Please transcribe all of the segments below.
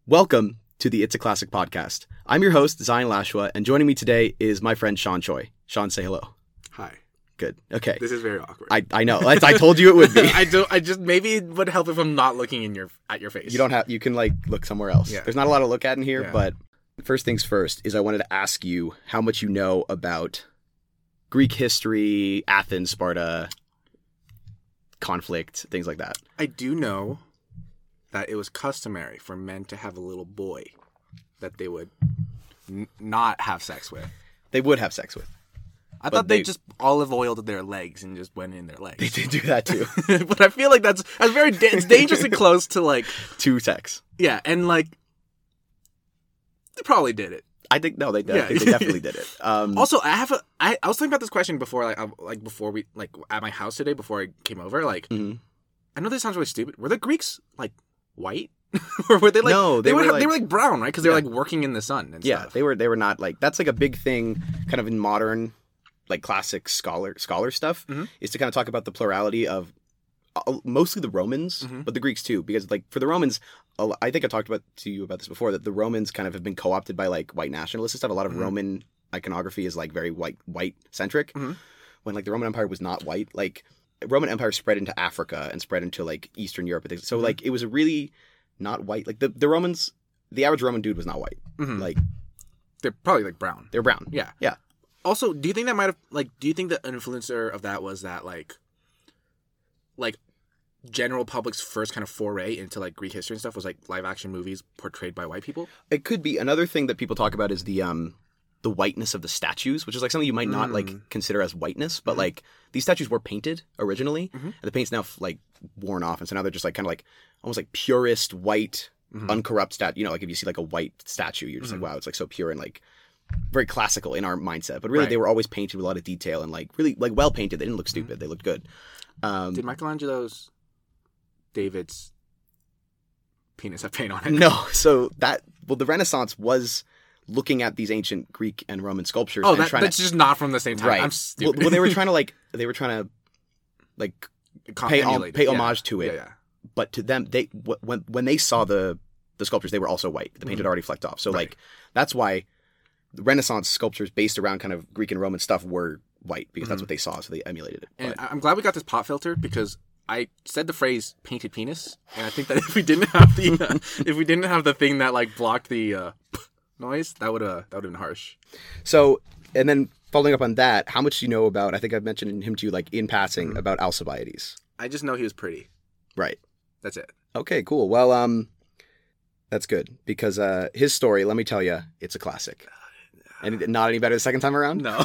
Welcome to the It's a Classic podcast. I'm your host, Zion Lashwa, and joining me today is my friend Sean Choi. Sean, say hello. Hi. Good. Okay. This is very awkward. I know. I told you it would be. I just maybe it would help if I'm not looking at your face. You can look somewhere else. Yeah. There's not a lot to look at in here, Yeah. but first things first is I wanted to ask you how much you know about Greek history, Athens, Sparta, conflict, things like that. I do know that it was customary for men to have a little boy that they would not have sex with. They would have sex with. I thought they just olive oiled their legs and just went in their legs. They did do that too. But I feel like that's very it's dangerously close to like To sex. yeah, and like they probably did it. I think no, they did. Yeah. I think they definitely did it. Also, I was thinking about this question before, before we at my house today before I came over. Like, Mhm. I know this sounds really stupid. Were the Greeks like white, or were they like No, they were like- like brown, right? Because they're Yeah. like working in the sun and Yeah, stuff. they were not like that's like a big thing kind of in modern like classic scholar stuff Mhm. is to kind of talk about the plurality of mostly the Romans, Mhm. but the Greeks too, because like for the Romans, I think I talked to you about this before, that the Romans kind of have been co-opted by like white nationalists and stuff. A lot of Mhm. Roman iconography is like very white centric, Mhm. when like the Roman Empire was not white. Like Roman Empire spread into Africa and spread into like Eastern Europe and things. So Mhm. like it was a really not white. Like the Romans, the average Roman dude was not white. Mhm. Like They're probably like brown. they're brown. Yeah. Yeah. Also, do you think that might have do you think the influencer of that was that like general public's first kind of foray into like Greek history and stuff was like live action movies portrayed by white people? It could be. Another thing that people talk about is the whiteness of the statues, which is like something you might not like consider as whiteness, but like these statues were painted originally, and the paint's now like worn off, and so now they're just like kind of like almost like purest white, uncorrupt statue. You know, like if you see like a white statue, you're just like, wow, it's like so pure and like very classical in our mindset. But really, Right. they were always painted with a lot of detail and like really like well painted. They didn't look stupid. They looked good. Did Michelangelo's David's penis have paint on it? No, so the Renaissance was looking at these ancient Greek and Roman sculptures. Oh, and trying that's just not from the same time. Right. I'm stupid. Well, they were trying to pay Emulate it. homage to it. Yeah. But to them, when they saw the sculptures, they were also white. The paint had already flecked off. So Right. like that's why the Renaissance sculptures based around kind of Greek and Roman stuff were white, because that's what they saw. So they emulated it. And But- I'm glad we got this pop filter because I said the phrase "painted penis," and I think that if we didn't have the thing that like blocked the noise, that would have been harsh. So, and then following up on that, how much do you know about? I think I've mentioned him to you like in passing about Alcibiades. I just know he was pretty. Right. That's it. Okay, cool. Well, that's good because his story, let me tell you, it's a classic. And not any better the second time around? No.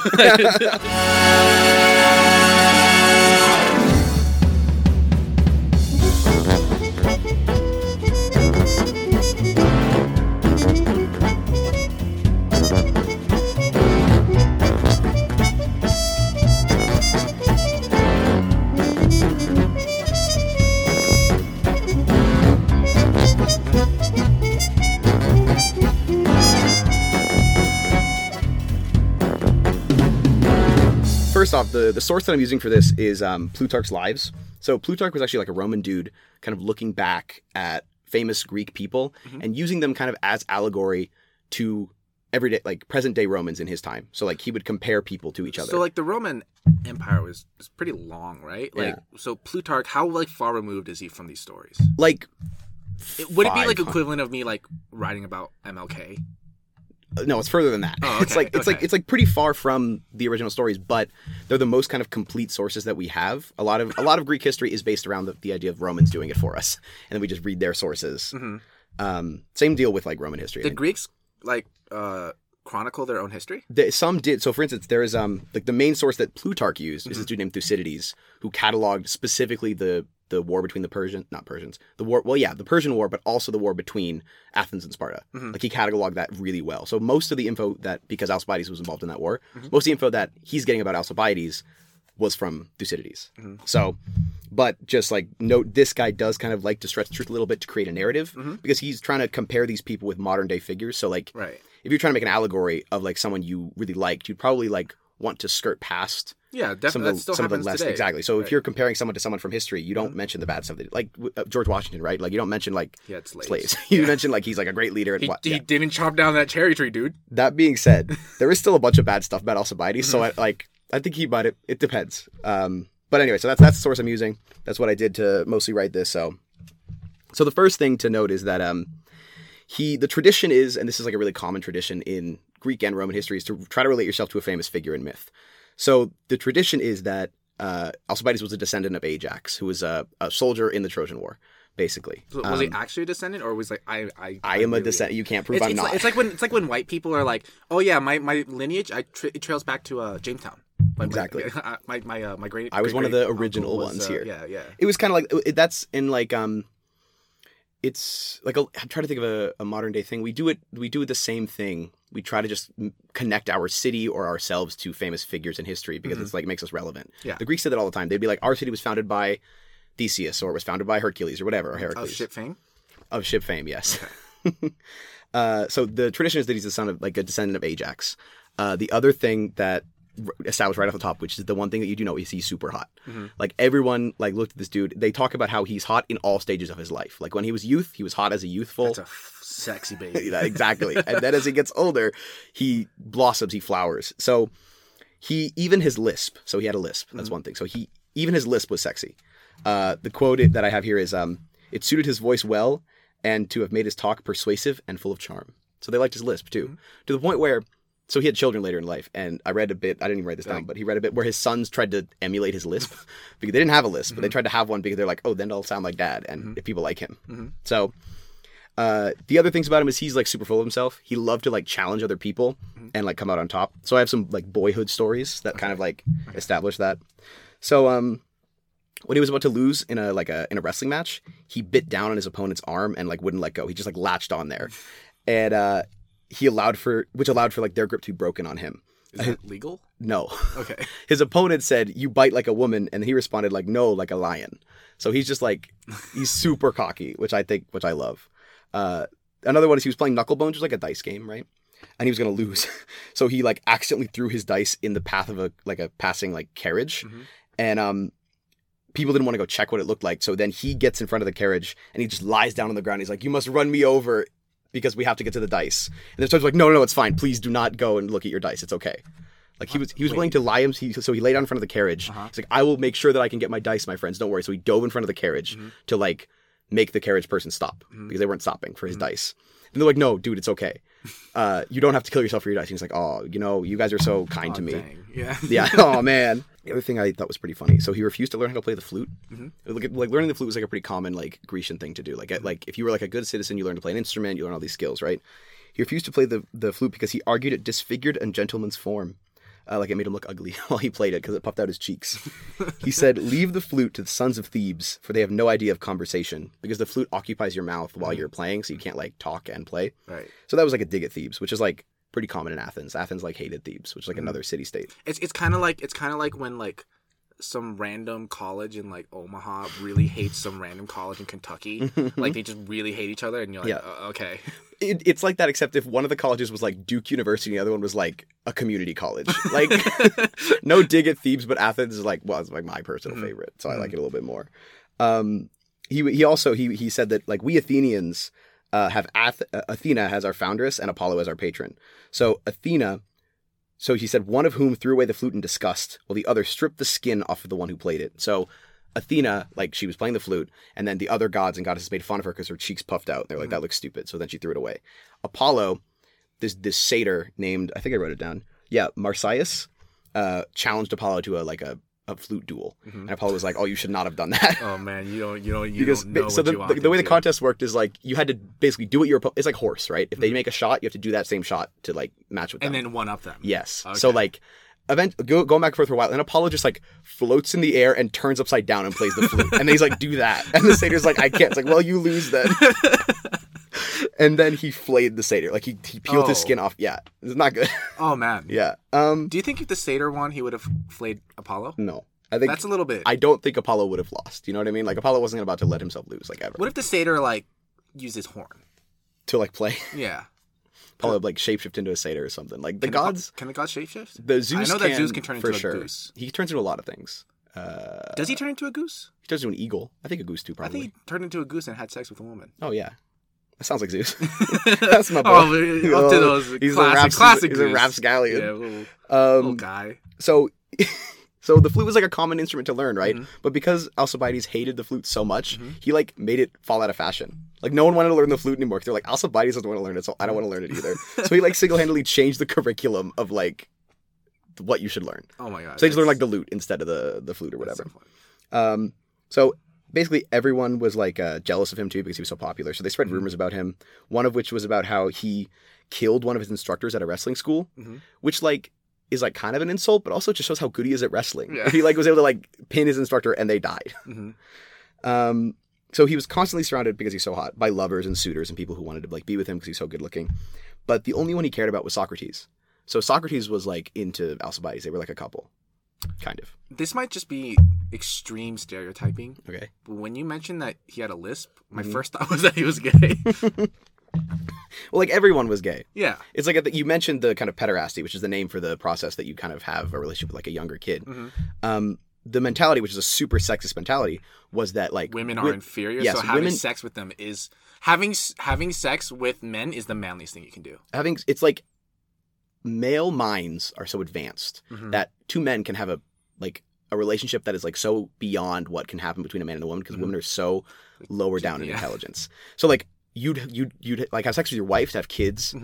First off, the source that I'm using for this is Plutarch's Lives. So Plutarch was actually like a Roman dude kind of looking back at famous Greek people and using them kind of as allegory to everyday, like present day Romans in his time. So like he would compare people to each other. So like the Roman Empire was pretty long, right? Like so Plutarch, how like far removed is he from these stories? like, Would it be like 500 equivalent of me like writing about MLK? No, it's further than that. Oh, okay, It's like pretty far from the original stories, but they're the most kind of complete sources that we have. A lot of Greek history is based around the idea of Romans doing it for us, and then we just read their sources. Same deal with like Roman history. Did Greeks like chronicle their own history? Some did. So, for instance, there is like the main source that Plutarch used is this dude named Thucydides, who cataloged specifically the war between the Persian War, but also the war between Athens and Sparta. Like he cataloged that really well. So most of the info because Alcibiades was involved in that war, most of the info that he's getting about Alcibiades was from Thucydides. So, but just like note, this guy does kind of like to stretch the truth a little bit to create a narrative because he's trying to compare these people with modern day figures. So like, Right. if you're trying to make an allegory of like someone you really liked, you'd probably like want to skirt past Yeah, definitely. That still happens today. Exactly. So Right. if you're comparing someone to someone from history, you don't mention the bad stuff. Like George Washington, right? Like you don't mention like He had slaves. slaves. You mention like he's like a great leader. And He didn't chop down that cherry tree, dude. That being said, there is still a bunch of bad stuff about Alcibiades. So I think he might. It depends. But anyway, so that's the source I'm using. That's what I did to mostly write this. So the first thing to note is that the tradition is, and this is like a really common tradition in Greek and Roman history, is to try to relate yourself to a famous figure in myth. So the tradition is that Alcibiades was a descendant of Ajax, who was a soldier in the Trojan War, basically. So was he actually a descendant, or was like I am a descendant? You can't prove I'm not. It's like when white people are like, oh yeah, my lineage it trails back to Jamestown. Exactly. My great. I was one of the original ones here. Yeah. It was kind of like that's in like it's like I'm trying to think of a modern day thing. We do it the same thing. We try to just connect our city or ourselves to famous figures in history because it's like makes us relevant. Yeah. The Greeks did that all the time. They'd be like, our city was founded by Theseus, or it was founded by Hercules, or whatever, or Heracles. Of ship fame? Of ship fame, yes. Okay. So the tradition is that he's the son of like a descendant of Ajax. The other thing that established right off the top, which is the one thing that you do know, is he's super hot. Like everyone like looked at this dude. They talk about how he's hot in all stages of his life. Like when he was youth, he was hot as a youthful. That's a sexy baby. Exactly. And then as he gets older, he blossoms, he flowers. So even his lisp. So he had a lisp. That's one thing. So even his lisp was sexy. The quote that I have here is, it suited his voice well and to have made his talk persuasive and full of charm. So they liked his lisp too. To the point where, so he had children later in life, and I read a bit, I didn't even write this down, but he read a bit where his sons tried to emulate his lisp because they didn't have a lisp, but they tried to have one because they're like, oh, then I'll sound like dad, and if people like him. So the other things about him is he's like super full of himself. He loved to like challenge other people and like come out on top. So I have some like boyhood stories that kind of like establish that. So when he was about to lose in a wrestling match, he bit down on his opponent's arm and like wouldn't let go. He just like latched on there, and he allowed for like their grip to be broken on him. Is that legal? No. Okay. His opponent said, "You bite like a woman," and he responded like, "No, like a lion." So he's just like he's super cocky, which I love. Another one is he was playing Knucklebones, which is like a dice game, right? And he was going to lose. So he like accidentally threw his dice in the path of a passing like carriage. And people didn't want to go check what it looked like. So then he gets in front of the carriage and he just lies down on the ground. He's like, "You must run me over because we have to get to the dice." And the judge was like, no, it's fine. Please do not go and look at your dice. It's okay. Like he was willing to lie him. So he lay down in front of the carriage. He's like, "I will make sure that I can get my dice, my friends. Don't worry." So he dove in front of the carriage to like make the carriage person stop because they weren't stopping for his dice. And they're like, "No, dude, it's okay. You don't have to kill yourself for your dice." And he's like, "Oh, you guys are so kind to me." Dang. Yeah. Yeah. Oh man. The other thing I thought was pretty funny. So he refused to learn how to play the flute. Like learning the flute was like a pretty common like Grecian thing to do. Like if you were like a good citizen, you learned to play an instrument, you learn all these skills, right? He refused to play the flute because he argued it disfigured a gentleman's form. Like it made him look ugly while he played it because it puffed out his cheeks. He said, "Leave the flute to the sons of Thebes, for they have no idea of conversation, because the flute occupies your mouth while you're playing, so you can't like talk and play." Right. So that was like a dig at Thebes, which is like pretty common in Athens. Athens like hated Thebes, which is like another city state. It's kind of like when like some random college in like Omaha really hates some random college in Kentucky. Like they just really hate each other, and you're like, okay. It's like that, except if one of the colleges was like Duke University and the other one was like a community college. Like, no dig at Thebes, but Athens is like, well, it's like my personal favorite, so I like it a little bit more. He also said that like we Athenians have Athena as our foundress and Apollo as our patron. So Athena. So he said, one of whom threw away the flute in disgust, while the other stripped the skin off of the one who played it. So Athena, like, she was playing the flute, and then the other gods and goddesses made fun of her because her cheeks puffed out. They're like, that looks stupid. So then she threw it away. Apollo, this satyr named, I think I wrote it down. Yeah, Marsyas, challenged Apollo to a flute duel. And Apollo was like, "Oh, you should not have done that." Oh man, you don't because know so what you want the way the to. contest worked is like you had to basically do what your opponent. It's like horse, right? If they make a shot, you have to do that same shot to like match with them, and then one up them. Yes. Okay. So like, going back and forth for a while, and Apollo just like floats in the air and turns upside down and plays the flute, and then he's like, "Do that," and the satyr's like, "I can't." It's like, "Well, you lose then." And then he flayed the satyr, like he peeled his skin off. Yeah, it's not good. Oh man. Yeah. Do you think if the satyr won, he would have flayed Apollo? No. I think that's a little bit. I don't think Apollo would have lost. You know what I mean? Like Apollo wasn't about to let himself lose, like ever. What if the satyr like used his horn To like play? Yeah. Probably like shapeshift into a satyr or something. Like the gods. Can the gods shapeshift? The Zeus. I know that Zeus can turn into for a sure. goose. He turns into a lot of things. Does he turn into a goose? He turns into an eagle. I think a goose too. I Probably. think he turned into a goose and had sex with a woman. Oh yeah. That sounds like Zeus. That's my boy. Up to those he's classic He's a Zeus. rapscallion. Yeah, little guy. So the flute was like a common instrument to learn, right? Mm-hmm. But because Alcibiades hated the flute so much, he like made it fall out of fashion. Like no one wanted to learn the flute anymore. 'Cause they're like, Alcibiades doesn't want to learn it, so I don't want to learn it either. So he like single-handedly changed the curriculum of like what you should learn. Oh my god. So they just learned like the lute instead of the flute or whatever. So funny. So basically everyone was like jealous of him too because he was so popular. So they spread rumors about him. One of which was about how he killed one of his instructors at a wrestling school, which like is like kind of an insult, but also just shows how good he is at wrestling. Yeah. He like was able to like pin his instructor and they died. So he was constantly surrounded because he's so hot by lovers and suitors and people who wanted to like be with him because he's so good looking. But the only one he cared about was Socrates. So Socrates was like into Alcibiades. They were like a couple, kind of. This might just be extreme stereotyping. Okay. But when you mentioned that he had a lisp, my first thought was that he was gay. Well, like everyone was gay. Yeah. It's like you mentioned the kind of pederasty, which is the name for the process that you kind of have a relationship with like a younger kid. The mentality, which is a super sexist mentality, was that like Women are inferior, yes, so having women- sex with them is having sex with men is the manliest thing you can do. it's like male minds are so advanced that two men can have a relationship that is like so beyond what can happen between a man and a woman because women are so lower down in intelligence. So like you'd like have sex with your wife to have kids.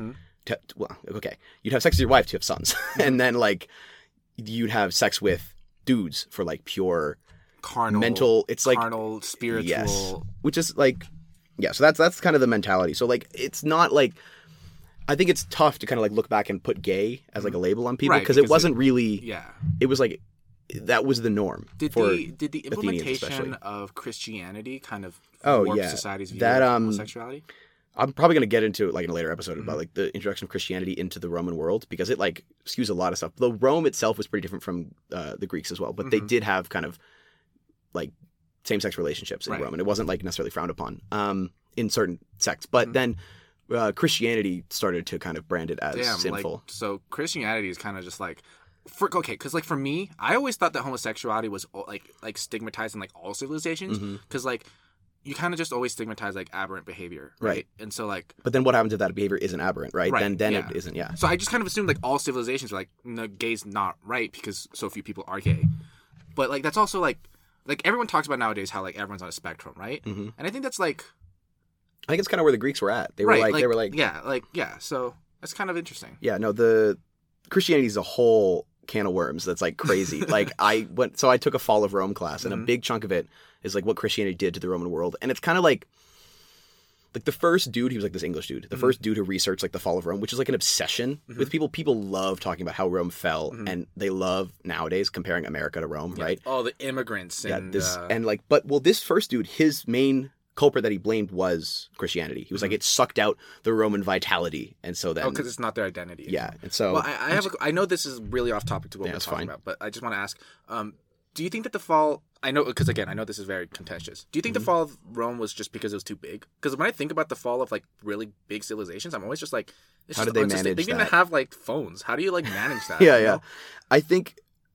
You'd have sex with your wife to have sons, and then like you'd have sex with dudes for like pure Carnal, mental. It's like carnal, spiritual. yes, which is like So that's kind of the mentality. So like it's not like. I think it's tough to kind of like look back and put gay as like a label on people Right, because it wasn't really. Yeah. It was like that was the norm. Did for the Athenians implementation especially. of Christianity kind of Oh, warp yeah. society's view That, of homosexuality? I'm probably going to get into it like in a later episode about like the introduction of Christianity into the Roman world because it like skews a lot of stuff. Though Rome itself was pretty different from the Greeks as well, but they did have kind of like same-sex relationships in Right. Rome, and it wasn't like necessarily frowned upon in certain sects. But then Christianity started to kind of brand it as sinful. Like, so Christianity is kind of just like, because like for me, I always thought that homosexuality was like stigmatized in like all civilizations because like you kind of just always stigmatize like aberrant behavior, right? And so like, But then what happens if that behavior isn't aberrant, right? Right, Then yeah. it isn't, yeah. so I just kind of assumed like all civilizations were like, no, gay's not right because so few people are gay, but like that's also like everyone talks about nowadays how like everyone's on a spectrum, right? And I think that's like. I think it's kind of where the Greeks were at. They were Right, they were like, yeah. So that's kind of interesting. yeah, no, the Christianity is a whole can of worms that's like crazy. Like I took a Fall of Rome class, and a big chunk of it is like what Christianity did to the Roman world, and it's kind of like the first dude, he was like this English dude, the first dude who researched like the fall of Rome, which is like an obsession with people. People love talking about how Rome fell, and they love nowadays comparing America to Rome, right? All the immigrants and This first dude, his main culprit that he blamed was Christianity. He was like, it sucked out the Roman vitality, and so then because it's not their identity. yeah, and so Well, I know this is really off topic to what we're that's talking fine. about, but I just want to ask, do you think that the fall? I know because again, I know this is very contentious. Do you think the fall of Rome was just because it was too big? Because when I think about the fall of like really big civilizations, I'm always just like, How did they manage They didn't even that? have like phones. How do you like manage that? yeah, you yeah. know? I think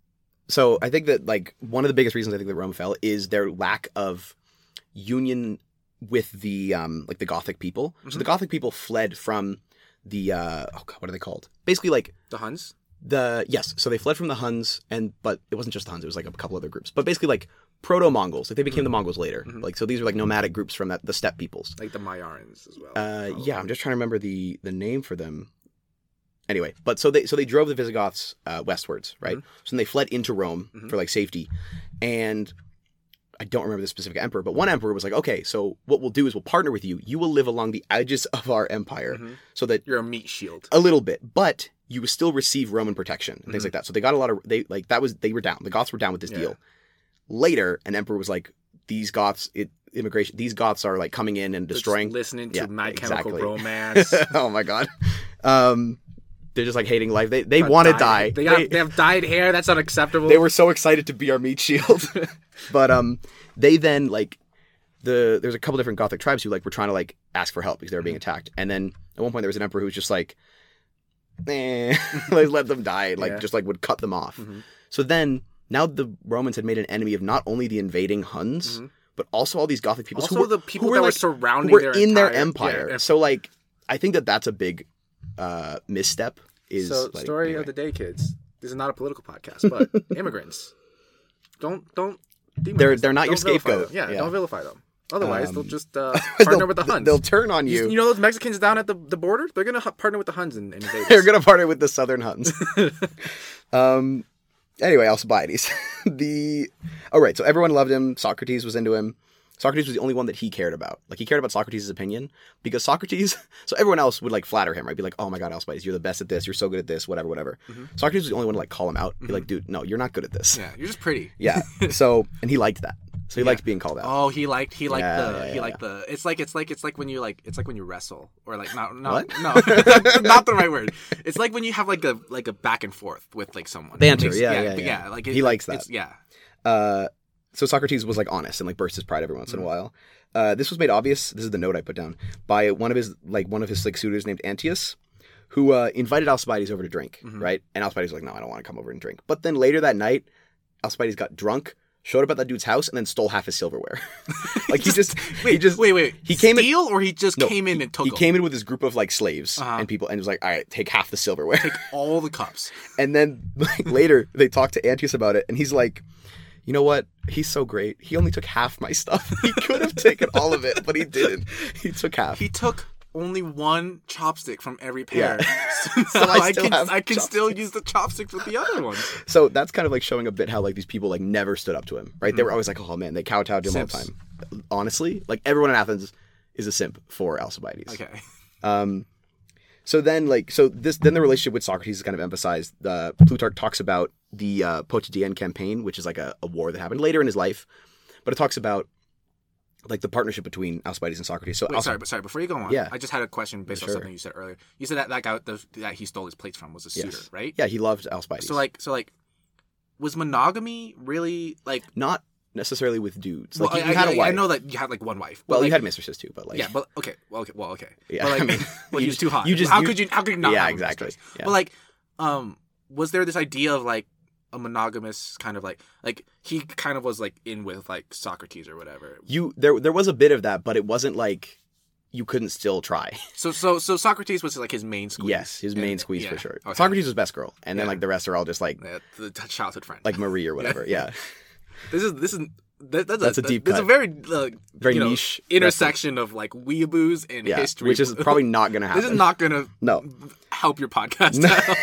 that like one of the biggest reasons I think that Rome fell is their lack of union with the like the Gothic people. So the Gothic people fled from the what are they called? Basically like The Huns. So they fled from the Huns, but it wasn't just the Huns, it was like a couple other groups. But basically like proto-Mongols, like they became the Mongols later. Like so these were like nomadic groups from the steppe peoples. Like the Mayarans as well. Yeah, I'm just trying to remember the name for them. Anyway, but so they drove the Visigoths westwards, right? So then they fled into Rome for like safety, and I don't remember the specific emperor, but one emperor was like, okay, so what we'll do is we'll partner with you. You will live along the edges of our empire, so that You're a meat shield. a little bit, but you will still receive Roman protection and things like that. So they got a lot of they were down. The Goths were down with this deal. Later, an emperor was like, these Goths are like coming in and destroying. Just listening to Yeah, My exactly. Chemical Romance. Oh my god. They're just like hating life. They want to die. They have dyed hair. That's unacceptable. They were so excited to be our meat shield. But they then like there's a couple different Gothic tribes who like were trying to like ask for help because they were being attacked. And then At one point, there was an emperor who was just like, like, let them die, like just like would cut them off. So then, now the Romans had made an enemy of not only the invading Huns, but also all these Gothic people. Also, the people that were surrounding who were their in entire their empire. Yeah. So, like, I think that's a big misstep. So, like, story anyway. of the day, kids. This is not a political podcast, but immigrants. Don't demonize They're not them. your Don't vilify scapegoat. them. Yeah, Yeah. don't vilify them. Otherwise, they'll just partner with the Huns. They'll turn on you. You know those Mexicans down at the border? They're going to partner with the Huns and invade us. They're gonna partner with the Southern Huns. Anyway, Alcibiades. So everyone loved him. Socrates was into him. Socrates was the only one that he cared about. Like, he cared about Socrates' opinion because Socrates... So everyone else would, like, flatter him, right? Be like, oh my god, Alcibiades, you're the best at this. You're so good at this, whatever. Socrates was the only one to, like, call him out. Be like, dude, no, you're not good at this. Yeah, you're just pretty. Yeah. So, and he liked that. So he liked being called out. Oh, he liked Yeah. the. It's like when you wrestle or like no What? no not the right word. It's like when you have like a back and forth with like someone. Banter, yeah. Like he likes that. Yeah. So Socrates was like honest and like burst his pride every once in a while. This was made obvious. This is the note I put down by one of his like suitors named Antius, who invited Alcibiades over to drink. Right, and Alcibiades was like, no, I don't want to come over and drink. But then later that night, Alcibiades got drunk, showed up at that dude's house, and then stole half his silverware. Like he just wait. He came in, or he just came in and took. He them? came in with his group of like slaves and people, and was like, all right, take half the silverware, take all the cups. And then like later they talked to Antius about it, and he's like, you know what? He's so great. He only took half my stuff. He could have taken all of it, but he didn't. He took half. He took only one chopstick from every pair. Yeah. So I can still use the chopsticks with the other ones. So that's kind of like showing a bit how like these people like never stood up to him, right? They were always like, oh man, they kowtowed to him all the time. Honestly, like everyone in Athens is a simp for Alcibiades. Okay. So then the relationship with Socrates is kind of emphasized. Plutarch talks about the Potidæan campaign, which is like a war that happened later in his life, but it talks about like the partnership between Alcibiades and Socrates. So Wait, sorry, before you go on, yeah. I just had a question based on something you said earlier. You said that guy that he stole his plates from was a suitor, right? Yeah, he loved Alcibiades. So like, was monogamy really like not necessarily with dudes? Like well, you had a wife. I know that you had like one wife. Well, like, you had mistresses too, but like yeah, but okay. Yeah, but like, I mean, well, he was too hot. how could you not? Yeah, have a exactly. mistress? Yeah. But like, was there this idea of like a monogamous kind of like he kind of was like in with like Socrates or whatever? There was a bit of that, but it wasn't like you couldn't still try. So Socrates was like his main squeeze. Yes, his main squeeze for sure. Okay. Socrates was best girl, and then like the rest are all just like the childhood friend, like Marie or whatever. Yeah. This is that's a deep cut. It's a very very niche intersection of like weeaboos and history, which is probably not going to happen. This is not going to help your podcast.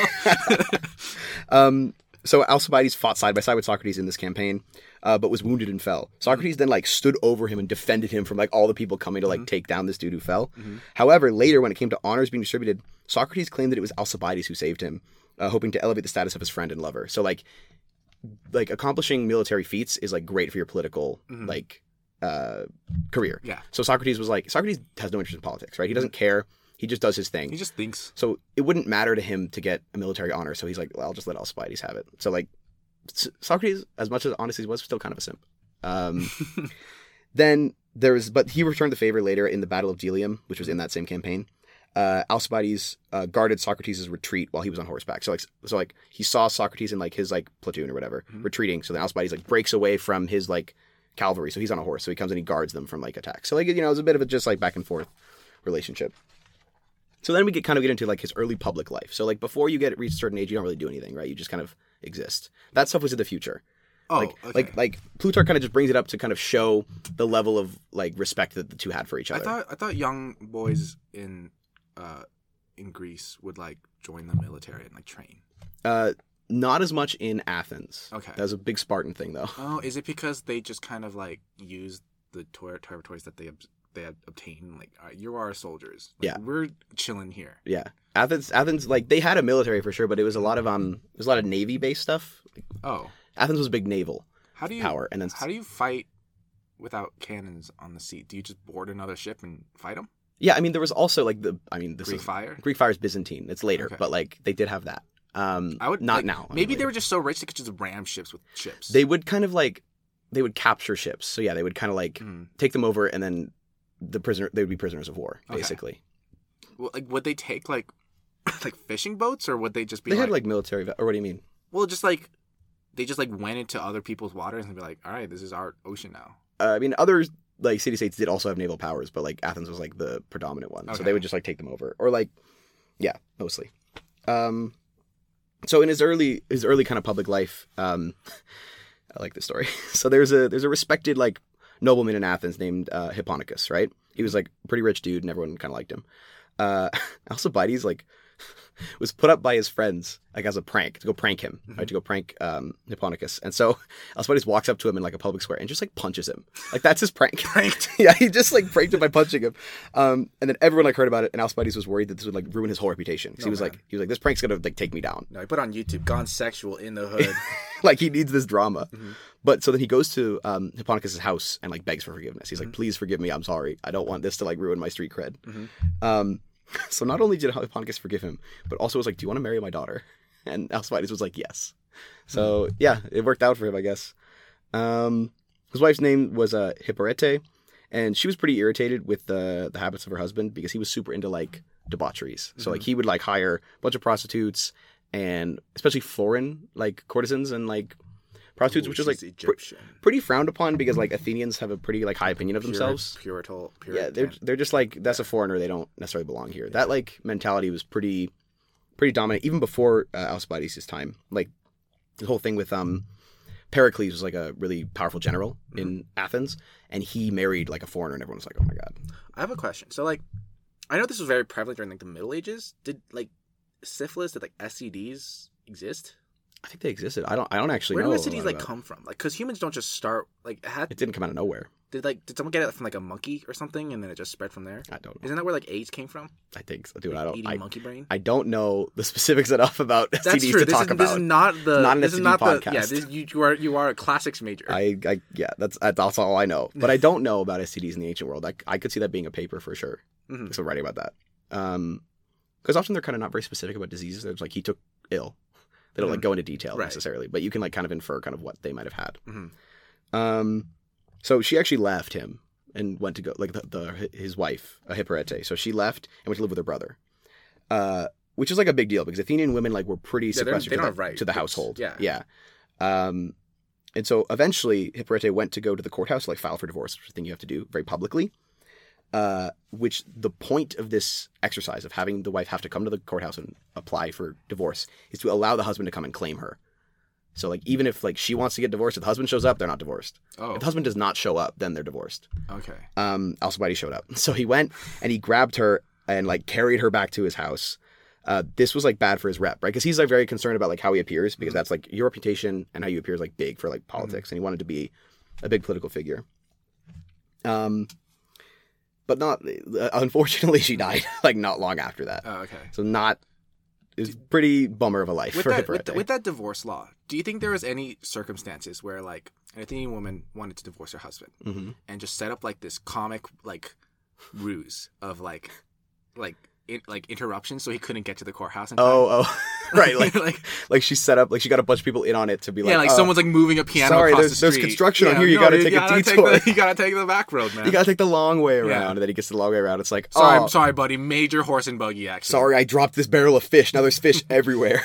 So Alcibiades fought side by side with Socrates in this campaign, but was wounded and fell. Socrates then like stood over him and defended him from like all the people coming to like take down this dude who fell. However, later when it came to honors being distributed, Socrates claimed that it was Alcibiades who saved him, hoping to elevate the status of his friend and lover. So like accomplishing military feats is like great for your political career. Yeah. So Socrates has no interest in politics, right? He doesn't care. He just does his thing. He just thinks. So it wouldn't matter to him to get a military honor. So he's like, well, I'll just let Alcibiades have it. So like Socrates, as much as honest as he was still kind of a simp. Then but he returned the favor later in the Battle of Delium, which was in that same campaign. Alcibiades guarded Socrates' retreat while he was on horseback. So he saw Socrates in like his like platoon or whatever retreating. So then Alcibiades like breaks away from his like cavalry. So he's on a horse. So he comes and he guards them from like attacks. So like it was a bit of a just like back and forth relationship. So then we get into like his early public life. So like before you reach a certain age, you don't really do anything, right? You just kind of exist. That stuff was in the future. Oh, okay. Like Plutarch kind of just brings it up to kind of show the level of like respect that the two had for each other. I thought young boys in Greece would like join the military and like train. Not as much in Athens. Okay, that was a big Spartan thing though. Oh, is it because they just kind of like used the territories that they had obtained? Like, all right, you are our soldiers. Like, yeah, we're chilling here. Yeah, Athens, like they had a military for sure, but it was a lot of Navy based stuff. Oh, Athens was a big naval power, and then how do you fight without cannons on the sea? Do you just board another ship and fight them? Yeah, I mean there was also like Greek fire. Greek fire is Byzantine. It's later, but like they did have that. I would not like, now. Maybe they were just so rich they could just ram ships with ships. They would kind of like they would capture ships. So yeah, they would kind of like take them over, and then they would be prisoners of war, basically. like would they take like like fishing boats, or would they just be They had like military, or what do you mean? well, just like they just like went into other people's waters and be like, all right, this is our ocean now. I mean, other like city-states did also have naval powers, but like Athens was like the predominant one. So Okay. they would just like take them over. Or like, yeah, mostly. So in his early kind of public life, I like this story. So there's a respected like nobleman in Athens named Hipponicus, right? He was like a pretty rich dude and everyone kind of liked him. Alcibiades like was put up by his friends like as a prank to go prank him, right? To go prank Hipponicus. And so Alcibiades walks up to him in like a public square and just like punches him. Like that's his prank. Pranked. Yeah, he just like pranked him by punching him. And then everyone like heard about it, and Alcibiades was worried that this would like ruin his whole reputation. So he was like, this prank's gonna like take me down. No, I put on YouTube, gone sexual in the hood. Like he needs this drama. But so then he goes to Hipponicus' house and like begs for forgiveness. He's like, please forgive me, I'm sorry. I don't want this to like ruin my street cred. So not only did Hipponicus forgive him, but also was like, do you want to marry my daughter? And Alcibiades was like, yes. So yeah, it worked out for him, I guess. His wife's name was Hipparete, and she was pretty irritated with the habits of her husband because he was super into like debaucheries. So like he would like hire a bunch of prostitutes, and especially foreign like courtesans and like prostitutes, which is like Egyptian. pretty frowned upon because like Athenians have a pretty like high opinion of themselves. Purital. Yeah, they're just like, that's a foreigner, they don't necessarily belong here. That like mentality was pretty dominant even before Alcibiades' time. Like the whole thing with Pericles was like a really powerful general in Athens, and he married like a foreigner, and everyone was like, oh my god. I have a question. So like, I know this was very prevalent during like the Middle Ages. Did like syphilis, did like STDs exist? I think they existed. I don't actually Where know. do STDs like come from? Like, because humans don't just start like It didn't come out of nowhere. Did someone get it from like a monkey or something, and then it just spread from there? I don't know. Isn't that where like AIDS came from? I think so, dude. Like, eating monkey brain. I don't know the specifics enough about That's STDs true. to This talk is, about. this is not the. Not an this is STD not podcast. The, yeah, this, you are a classics major. Yeah, that's all I know. But I don't know about STDs in the ancient world. I could see that being a paper for sure. So writing about that. Because often they're kind of not very specific about diseases. They're just like, he took ill. They don't like go into detail necessarily, but you can like kind of infer kind of what they might have had. So she actually left him and went to go like his wife, Hipparete. So she left and went to live with her brother, which is like a big deal because Athenian women like were pretty sequestered to the household. Yeah. And so eventually Hipparete went to go to the courthouse to like file for divorce, which is a thing you have to do very publicly. Which the point of this exercise of having the wife have to come to the courthouse and apply for divorce is to allow the husband to come and claim her. So like even if like she wants to get divorced, if the husband shows up, they're not divorced. If the husband does not show up, then they're divorced. Okay. Alcibiades showed up. So he went and he grabbed her and like carried her back to his house. This was like bad for his rep, right? Because he's like very concerned about like how he appears, because that's like your reputation and how you appear is like big for like politics, and he wanted to be a big political figure. But not, unfortunately, she died like not long after that. Oh, okay. So it was pretty bummer of a life for Hipparete. With that divorce law, do you think there was any circumstances where like an Athenian woman wanted to divorce her husband and just set up like this comic like ruse of like interruptions so he couldn't get to the courthouse in time? Right, like she set up, like she got a bunch of people in on it to be like, someone's like moving a piano sorry, across the street. there's construction on here, you gotta take a detour. You gotta take the back road, man. You gotta take the long way around, and then he gets the long way around. It's like, I'm sorry, buddy, major horse and buggy accident. Sorry, I dropped this barrel of fish. Now there's fish everywhere.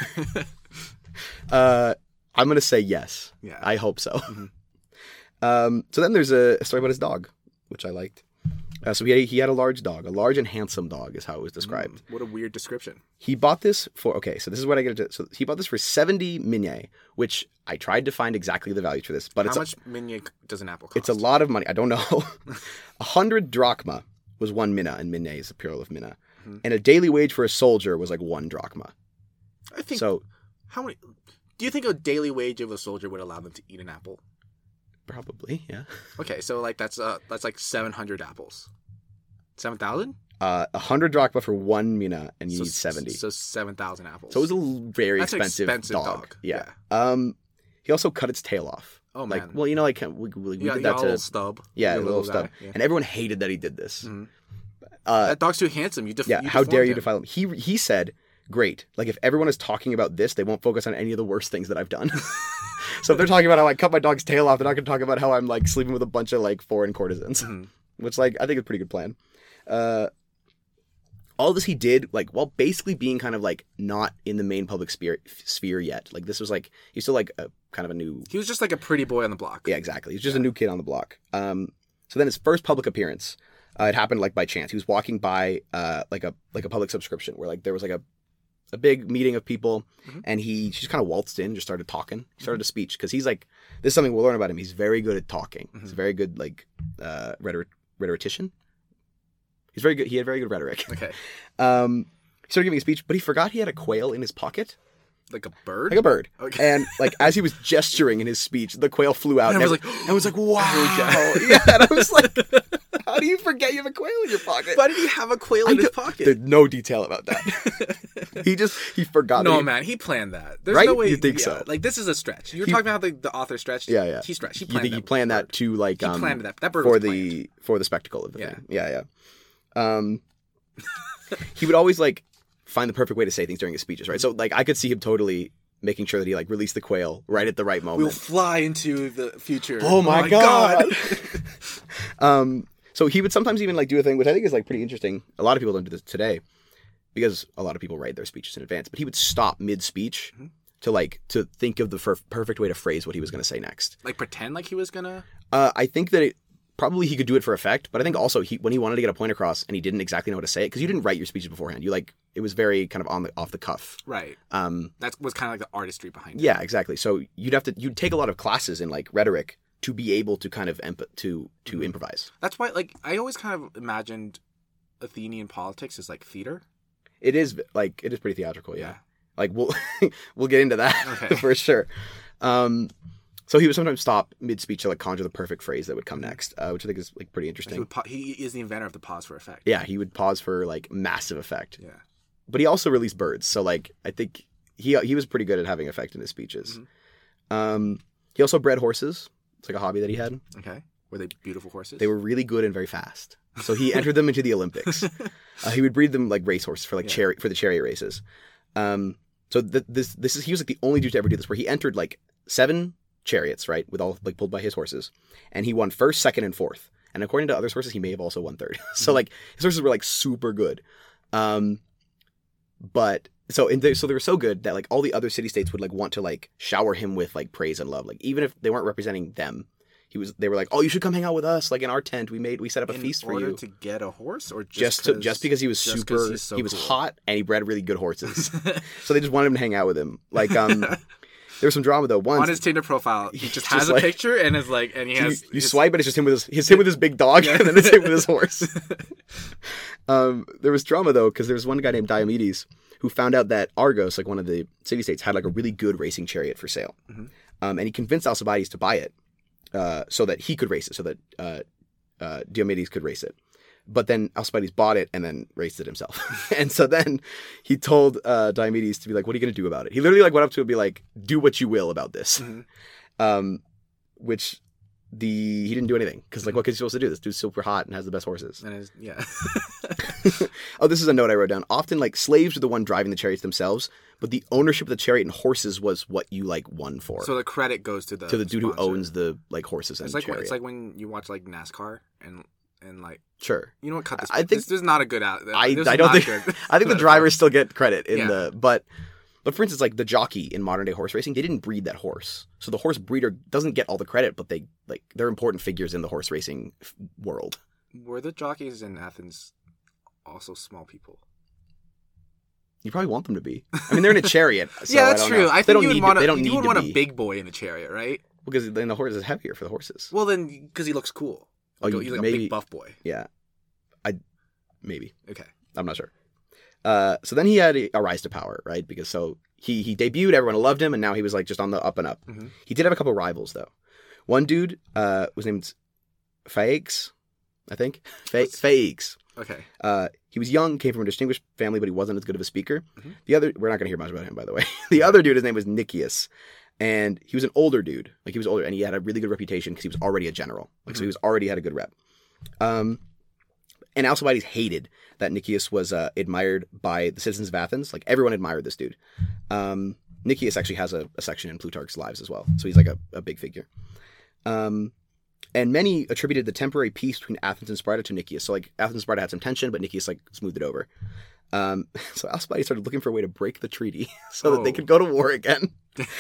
I'm gonna say yes. Yeah, I hope so. So then there's a story about his dog, which I liked. So he had a large dog, a large and handsome dog is how it was described. What a weird description. He bought this for, so this is what I get to, so he bought this for 70 minyae, which I tried to find exactly the values for this, but how much minyae does an apple cost? It's a lot of money. I don't know. 100 drachma was 1 mina, and minyae is the plural of mina. And a daily wage for a soldier was like 1 drachma. I think, so, how many, do you think a daily wage of a soldier would allow them to eat an apple? Probably, yeah. Okay, so like that's like 700 apples. 7,000? 100 drachma for 1 mina, and you need 70. So 7,000 apples. So it was a very expensive dog. Yeah. He also cut its tail off. Oh man. Like, well, you know, like we did that to a little stub. Yeah, a little stub. Yeah. And everyone hated that he did this. That dog's too handsome. How dare you defile him? He said, "Great. Like if everyone is talking about this, they won't focus on any of the worst things that I've done." So if they're talking about how I cut my dog's tail off, they're not going to talk about how I'm like sleeping with a bunch of like foreign courtesans, which like I think is a pretty good plan. all this he did, like, while basically being kind of, like, not in the main public sphere yet. Like, this was, like, he's still, like, a kind of a new... He was just like a pretty boy on the block. Yeah, exactly. He's just a new kid on the block. So then his first public appearance, it happened, like, by chance. He was walking by, like a public subscription where, like, there was, like, a big meeting of people, and he just kind of waltzed in, just started talking. He started a speech, because he's, like, this is something we'll learn about him. He's very good at talking. He's a very good, like, rhetorician. He's very good. He had very good rhetoric. Okay. He started giving a speech, but he forgot he had a quail in his pocket. Like a bird? Like a bird. Okay. And, like, as he was gesturing in his speech, the quail flew out. And I was like, wow. Yeah, and I was like, how do you forget you have a quail in your pocket? Why did he have a quail in his pocket? There's no detail about that. he forgot. No, man, he planned that. There's right? no way. You think so? Like, this is a stretch. You were talking about the author stretch. Yeah. He stretched. He You planned think he planned that to, like, he planned that. That bird for was the planned. for the spectacle of the thing. Yeah. He would always, like, find the perfect way to say things during his speeches, right? So, like, I could see him totally making sure that he, like, released the quail right at the right moment. We'll fly into the future. Oh my god. So he would sometimes even, like, do a thing which I think is, like, pretty interesting. A lot of people don't do this today because a lot of people write their speeches in advance. But he would stop mid-speech to think of the perfect way to phrase what he was going to say next. Like, pretend like he was gonna. I think that probably he could do it for effect, but I think also when he wanted to get a point across and he didn't exactly know how to say it, because you didn't write your speeches beforehand. You, like, it was very kind of off the cuff. Right. That was kind of like the artistry behind it. Yeah, exactly. So you'd take a lot of classes in, like, rhetoric to be able to kind of to improvise. That's why, like, I always kind of imagined Athenian politics as, like, theater. It is pretty theatrical, yeah. Like, we'll get into that for sure. So he would sometimes stop mid-speech to, like, conjure the perfect phrase that would come next, which I think is, like, pretty interesting. He is the inventor of the pause for effect. Yeah, he would pause for, like, massive effect. Yeah. But he also released birds, so, like, I think he was pretty good at having effect in his speeches. He also bred horses. It's like a hobby that he had. Okay. Were they beautiful horses? They were really good and very fast. So he entered them into the Olympics. He would breed them like racehorses for, like, for the chariot races. So he was, like, the only dude to ever do this, where he entered, like, 7 chariots, right, with all, like, pulled by his horses, and he won first, second, and fourth. And according to other sources, he may have also won third. So, like, his horses were, like, super good. But so they were so good that, like, all the other city-states would, like, want to, like, shower him with, like, praise and love. Like, even if they weren't representing them, they were like, oh, you should come hang out with us. Like, in our tent, we set up a feast for you. In order to get a horse, or just because he was he was hot and he bred really good horses. So they just wanted him to hang out with him. Like, there was some drama though. Once on his Tinder profile, he just has a picture and is like, and he has. You swipe and it's just him with his big dog, and then it's him with his horse. There was drama though, because there was one guy named Diomedes who found out that Argos, like one of the city-states, had, like, a really good racing chariot for sale, and he convinced Alcibiades to buy it. So that he could race it, so that Diomedes could race it. But then Alcibiades bought it and then raced it himself. And so then he told Diomedes to be like, what are you going to do about it? He literally, like, went up to him and be like, do what you will about this. Which he didn't do anything. Because, like, what could he supposed to do? This dude's super hot and has the best horses. And Oh, this is a note I wrote down. Often, like, slaves were the one driving the chariots themselves, but the ownership of the chariot and horses was what you, like, won for. So the credit goes to the dude who owns the, like, horses and chariot. It's like when you watch, like, NASCAR and like, sure. You know what? Cut this. I think this is not a good out. I don't think. I think the drivers still get credit in but for instance, like, the jockey in modern day horse racing, they didn't breed that horse, so the horse breeder doesn't get all the credit, but they're important figures in the horse racing world. Were the jockeys in Athens also small people? You probably want them to be. I mean, they're in a chariot. So yeah, that's true. I think you would want a big boy in the chariot, right? Because then the horse is heavier for the horses. Well, then, because he looks cool. Like, he's like maybe, a big buff boy. Yeah. Maybe. Okay. I'm not sure. So then he had a rise to power, right? Because he debuted, everyone loved him, and now he was, like, just on the up and up. He did have a couple rivals, though. One dude was named Phaeax, I think. Phaeax. Okay. He was young, came from a distinguished family, but he wasn't as good of a speaker. The other, we're not going to hear much about him, by the way. The other dude, his name was Nicias, and he was an older dude. Like, he was older, and he had a really good reputation because he was already a general. Like, so he was already had a good rep. And Alcibiades hated that Nicias was admired by the citizens of Athens. Like, everyone admired this dude. Nicias actually has a section in Plutarch's Lives as well, so he's, like, a big figure. And many attributed the temporary peace between Athens and Sparta to Nicias. So, like, Athens and Sparta had some tension, but Nicias, like, smoothed it over. So Alcibiades started looking for a way to break the treaty so that they could go to war again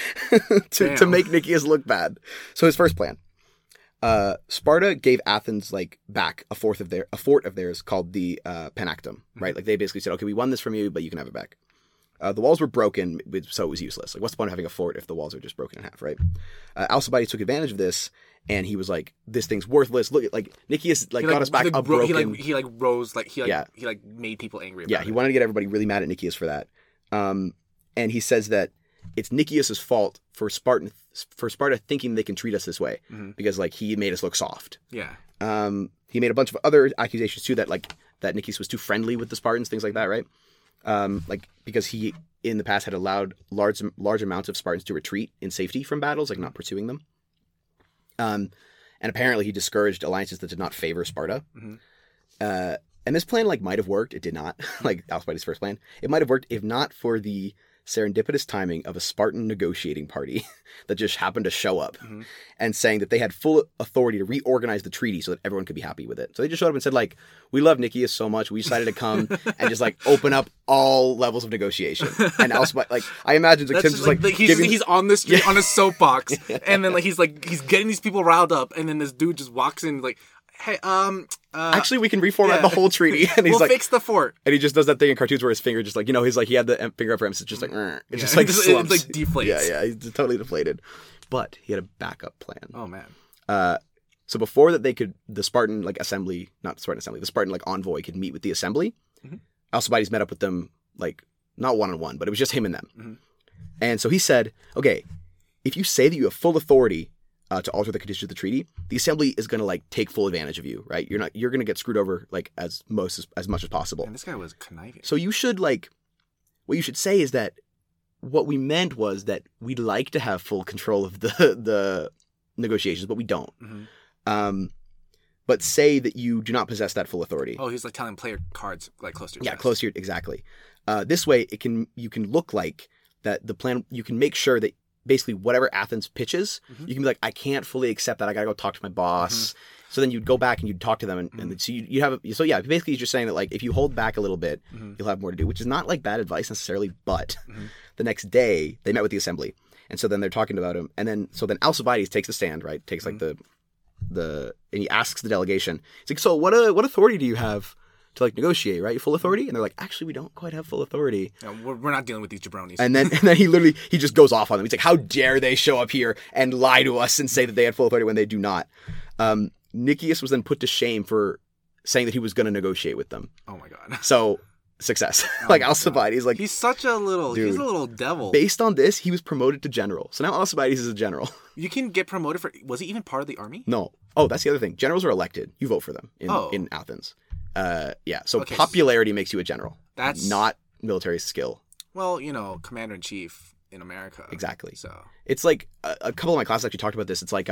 to make Nicias look bad. So his first plan, Sparta gave Athens like back a fort of theirs called the Panactum, right? Like they basically said, okay, we won this from you, but you can have it back. The walls were broken, so it was useless. Like, what's the point of having a fort if the walls are just broken in half, right? Alcibiades took advantage of this, and he was like, "This thing's worthless. Look, like Nicias got us back a broken." He made people angry. About he wanted to get everybody really mad at Nicias for that. And he says that it's Nicias' fault for Sparta thinking they can treat us this way because like he made us look soft. Yeah. He made a bunch of other accusations too that Nicias was too friendly with the Spartans, things like that, right? Because he in the past had allowed large amounts of Spartans to retreat in safety from battles, like not pursuing them. And apparently he discouraged alliances that did not favor Sparta. And this plan like might have worked. It did not. Like Alcibiades' first plan, it might have worked if not for the serendipitous timing of a Spartan negotiating party that just happened to show up and saying that they had full authority to reorganize the treaty so that everyone could be happy with it. So they just showed up and said, like, we love Nicias so much, we decided to come and just like open up all levels of negotiation. And Alcibiades, like, I imagine like, Tim just like he's on the street on a soapbox, and then like he's getting these people riled up, and then this dude just walks in like, hey, actually, we can reformat the whole treaty, and he's we'll fix the fort. And he just does that thing in cartoons where his finger just like, he's like, he had the finger up for emphasis, just like, it just like slumps. It like deflates. Yeah, he's totally deflated. But he had a backup plan. Oh man. So before that, the Spartan like assembly, not the Spartan assembly, the Spartan like envoy could meet with the assembly. Alcibiades met up with them like not one-on-one, but it was just him and them. And so he said, okay, if you say that you have full authority to alter the conditions of the treaty, the assembly is going to like take full advantage of you, right? You're going to get screwed over like as much as possible. And this guy was conniving. So you should what you should say is that what we meant was that we'd like to have full control of the negotiations, but we don't. But say that you do not possess that full authority. Oh, he's like telling player cards like close to your chest. Close to your, exactly. This way you can look like that the plan, you can make sure that basically whatever Athens pitches, you can be like, I can't fully accept that. I got to go talk to my boss. So then you'd go back and you'd talk to them and so you have, so yeah, basically you're just saying that like, if you hold back a little bit, you'll have more to do, which is not like bad advice necessarily, but the next day they met with the assembly. And so then they're talking about him. And then, so then Alcibiades takes the stand, right? Takes like and he asks the delegation, he's like, so what authority do you have to like negotiate, right? Full authority? And they're like, actually, we don't quite have full authority. No, we're not dealing with these jabronis. And then he just goes off on them. He's like, how dare they show up here and lie to us and say that they had full authority when they do not. Nicias was then put to shame for saying that he was going to negotiate with them. Oh my God. So success. Like Alcibiades, like he's such a little, dude, he's a little devil. Based on this, he was promoted to general. So now Alcibiades is a general. You can get promoted was he even part of the army? No. Oh, that's the other thing. Generals are elected. You vote for them in Athens. So okay, popularity makes you a general. That's not military skill. Well, commander in chief in America. Exactly. So it's like a couple of my classes actually talked about this. It's like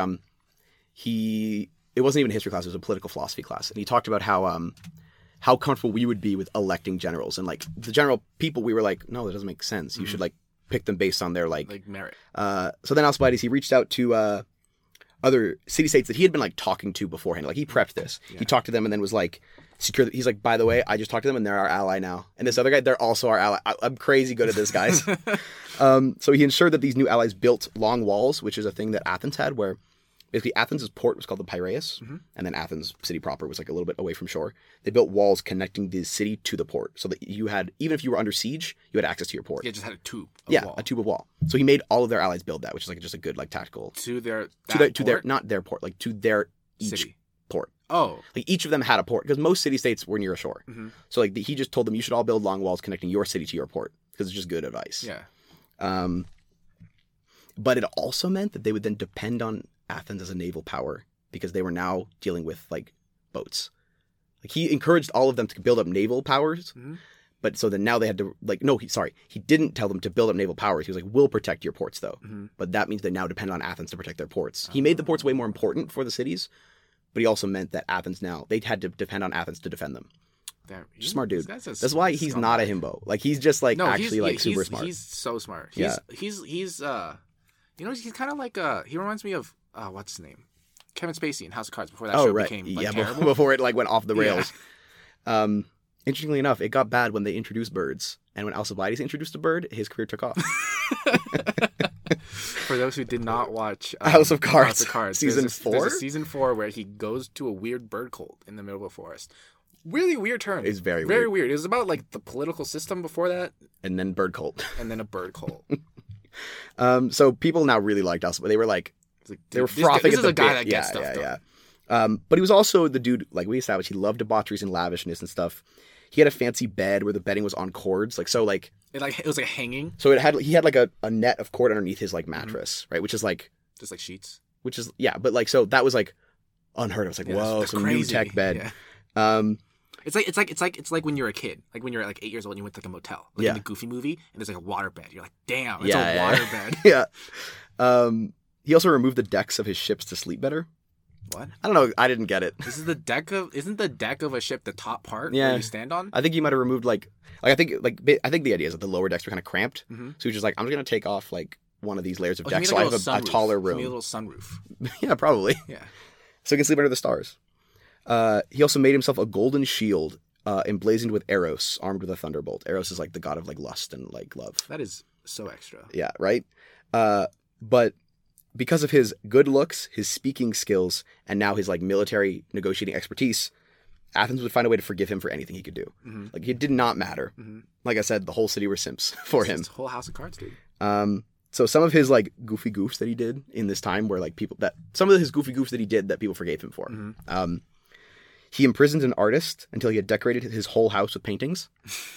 it wasn't even a history class; it was a political philosophy class, and he talked about how comfortable we would be with electing generals, and like the general people, we were like, no, that doesn't make sense. You should like pick them based on their like merit. So then Alcibiades, he reached out to other city-states that he had been like talking to beforehand. Like he prepped this. Yeah. He talked to them and then was like, secure. He's like, by the way, I just talked to them and they're our ally now. And this other guy, they're also our ally. I'm crazy good at this, guys. So he ensured that these new allies built long walls, which is a thing that Athens had, where basically Athens' port was called the Piraeus, and then Athens city proper was like a little bit away from shore. They built walls connecting the city to the port, so that you had, even if you were under siege, you had access to your port. Yeah, just had a tube. A tube of wall. So he made all of their allies build that, which is like just a good like tactical to their not their port, like to their each city port. Oh, like each of them had a port because most city states were near a shore. So like he just told them you should all build long walls connecting your city to your port because it's just good advice. Yeah. But it also meant that they would then depend on Athens as a naval power because they were now dealing with like boats. Like he encouraged all of them to build up naval powers, but so then now they had to he didn't tell them to build up naval powers. He was like, we'll protect your ports though. But that means they now depend on Athens to protect their ports. He made the ports way more important for the cities, but he also meant that Athens now, they had to depend on Athens to defend them. Smart dude. That's why he's not a himbo. Like he's just like super smart. He's so smart. He's he's kind of like he reminds me of what's his name? Kevin Spacey in House of Cards before that show became terrible. Before it like went off the rails. interestingly enough, it got bad when they introduced birds. And when Alcibiades introduced a bird, his career took off. For those who did not watch House of Cards, House of Cards, season 4? There's a season 4 where he goes to a weird bird cult in the middle of a forest. Really weird turn. It's very weird. It was about like the political system before that. And then bird cult. And then a bird cult. So people now really liked Alcibiades. They were like, Dude, they were frothing this at the is a guy bit. that gets stuff done. Yeah. But he was also the dude, like we established, he loved debaucheries and lavishness and stuff. He had a fancy bed where the bedding was on cords, like so, like it was like hanging. So he had like a net of cord underneath his like mattress, right? Which is like just like sheets. Which is but like so that was like unheard of. It's like whoa, some crazy. new tech bed. Yeah. It's like when you're a kid, like when you're like 8 years old and you went to like a motel, like in the Goofy movie, and there's like a water bed. You're like, damn, it's a water bed. Yeah. He also removed the decks of his ships to sleep better. What? I don't know. I didn't get it. Isn't the deck of a ship the top part where you stand on? I think he might have removed I think the idea is that the lower decks were kind of cramped. Mm-hmm. So he's just like, I'm just gonna take off like one of these layers of decks, so I have a taller room. A little sunroof. Yeah, probably. Yeah. So he can sleep under the stars. He also made himself a golden shield emblazoned with Eros, armed with a thunderbolt. Eros is like the god of like lust and like love. That is so extra. Yeah, right? But because of his good looks, his speaking skills, and now his like military negotiating expertise, Athens would find a way to forgive him for anything he could do. Mm-hmm. Like it did not matter. Mm-hmm. Like I said, the whole city were simps for him. It's a whole House of Cards, dude. So some of his like goofy goofs that he did in this time were like some of his goofy goofs that he did that people forgave him for. Mm-hmm. He imprisoned an artist until he had decorated his whole house with paintings.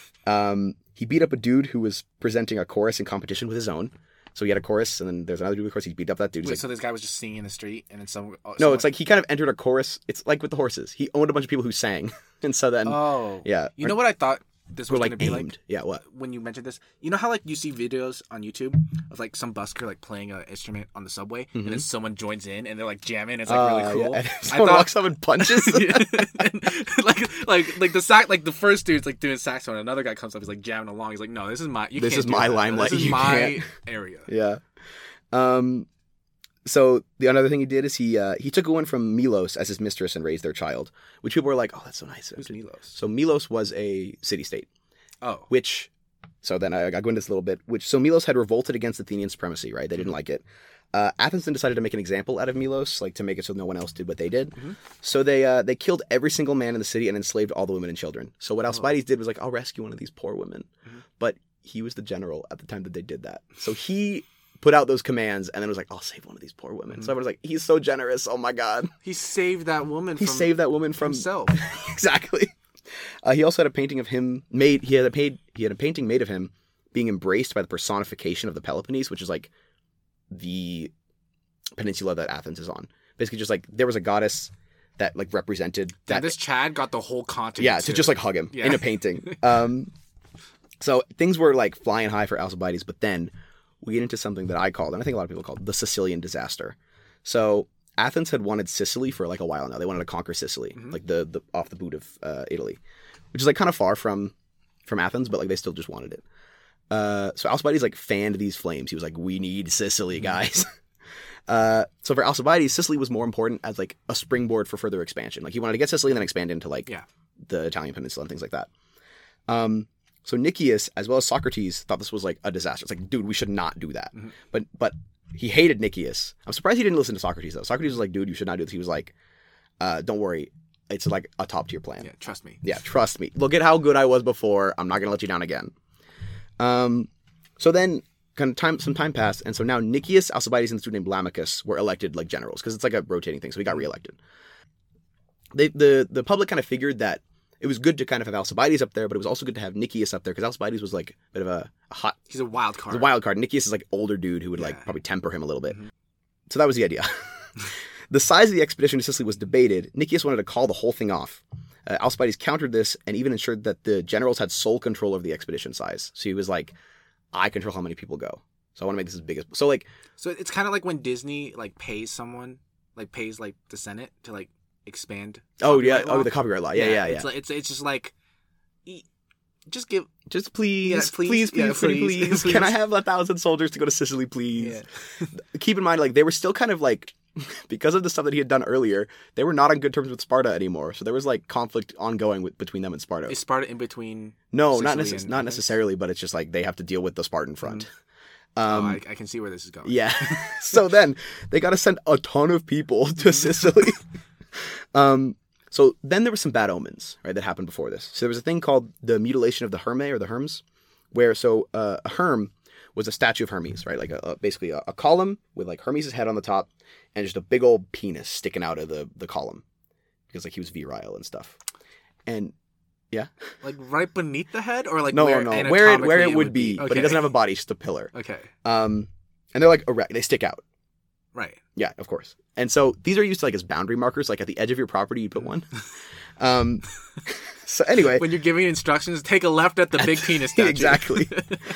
He beat up a dude who was presenting a chorus in competition with his own. So he had a chorus, and then there's another dude with a chorus. He beat up that dude. Wait, so this guy was just singing in the street, and then someone... No, it's like he kind of entered a chorus. It's like with the horses. He owned a bunch of people who sang. And so then... Oh. Yeah. You know what I thought this was going to be aimed. Like? Yeah, what? When you mentioned this, you know how like you see videos on YouTube of like some busker like playing an instrument on the subway, and then someone joins in, and they're like jamming. It's like really cool. Yeah. Someone walks up and punches. like the first dude's like doing saxophone, another guy comes up, he's like jamming along. He's like, no, this is my limelight. This is my area. Yeah. So the another thing he did is he took a woman from Milos as his mistress and raised their child, which people were like, oh, that's so nice. Who's Milos? So Milos was a city-state. Oh. So then I go into this a little bit, so Milos had revolted against Athenian supremacy, right? They didn't like it. Athens then decided to make an example out of Milos, like to make it so no one else did what they did. Mm-hmm. So they killed every single man in the city and enslaved all the women and children. So what Alcibiades did was like, I'll rescue one of these poor women. Mm-hmm. But he was the general at the time that they did that. So he put out those commands and then was like, I'll save one of these poor women. Mm-hmm. So everyone's like, he's so generous. Oh my God. He saved that woman from himself. Exactly. He also had a painting of him made. He had a painting made of him being embraced by the personification of the Peloponnese, which is like the peninsula that Athens is on. Basically, just like there was a goddess that like represented that. And this Chad got the whole continent. Yeah, to just like hug him in a painting. So things were like flying high for Alcibiades, but then we get into something that I called, and I think a lot of people called, the Sicilian disaster. So Athens had wanted Sicily for like a while now. They wanted to conquer Sicily, like the off the boot of Italy, which is like kind of far from Athens, but like they still just wanted it. So Alcibiades like fanned these flames. He was like, we need Sicily, guys. So for Alcibiades, Sicily was more important as like a springboard for further expansion. Like he wanted to get Sicily and then expand into like the Italian peninsula and things like that. So Nicias, as well as Socrates, thought this was like a disaster. It's like, dude, we should not do that. Mm-hmm. But he hated Nicias. I'm surprised he didn't listen to Socrates though. Socrates was like, dude, you should not do this. He was like, don't worry. It's like a top tier plan. Yeah, trust me. Yeah, trust me. Look at how good I was before. I'm not going to let you down again. So then some time passed. And so now Nicias, Alcibiades, and a student named Lamachus were elected like generals because it's like a rotating thing. So he got reelected. The public kind of figured that it was good to kind of have Alcibiades up there, but it was also good to have Nicias up there because Alcibiades was like a bit of a hot... He's a wild card. He's a wild card. Nicias is like older dude who would like probably temper him a little bit. Mm-hmm. So that was the idea. The size of the expedition to Sicily was debated. Nicias wanted to call the whole thing off. Alcibiades countered this and even ensured that the generals had sole control over the expedition size. So he was like, I control how many people go. So I want to make this as big as... So it's kind of like when Disney like pays someone, like pays like the Senate to like expand. Oh yeah, the copyright law. Yeah. It's just like, just please, please. Can I have 1,000 soldiers to go to Sicily, please? Yeah. Keep in mind, like they were still kind of like because of the stuff that he had done earlier, they were not on good terms with Sparta anymore. So there was like conflict ongoing between them and Sparta. Is Sparta in between? No, Sicily not necessarily, but it's just like they have to deal with the Spartan front. I can see where this is going. Yeah. So then they got to send a ton of people to Sicily. So then there were some bad omens, right, that happened before this. So there was a thing called the mutilation of the Hermae or the Herms, where a Herm was a statue of Hermes, right? Like basically a column with like Hermes' head on the top and just a big old penis sticking out of the column because like he was virile and stuff. And yeah. Like right beneath the head or like no, where it would be, Okay. but he doesn't have a body, just a pillar. Okay. And they're like erect, they stick out. Right. Yeah, of course. And so these are used to like as boundary markers, like at the edge of your property, you put one. So anyway, when you're giving instructions, take a left at the big penis statue. Exactly.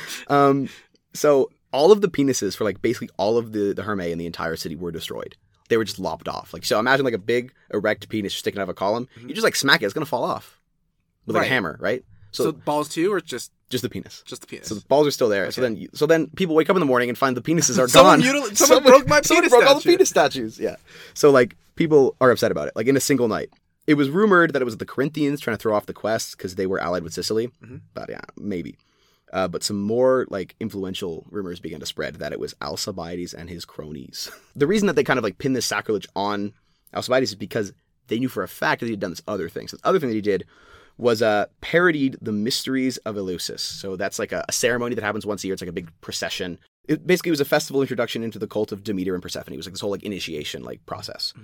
So all of the penises for like basically all of the Hermae in the entire city were destroyed. They were just lopped off. Like so, imagine like a big erect penis sticking out of a column. You just like smack it, it's gonna fall off with like a hammer, right? So balls too, or just the penis? Just the penis. So the balls are still there. Okay. So then people wake up in the morning and find the penises are Someone gone. someone broke my penis broke all the statue. penis statues. Yeah. So like people are upset about it. Like in a single night. It was rumored that it was the Corinthians trying to throw off the quest because they were allied with Sicily. But yeah, maybe. But some more like influential rumors began to spread that it was Alcibiades and his cronies. The reason that they kind of like pinned this sacrilege on Alcibiades is because they knew for a fact that he had done this other thing. So the other thing that he did was parodied the mysteries of Eleusis. So that's like a ceremony that happens once a year. It's like a big procession. It basically was a festival introduction into the cult of Demeter and Persephone. It was like this whole like initiation like process.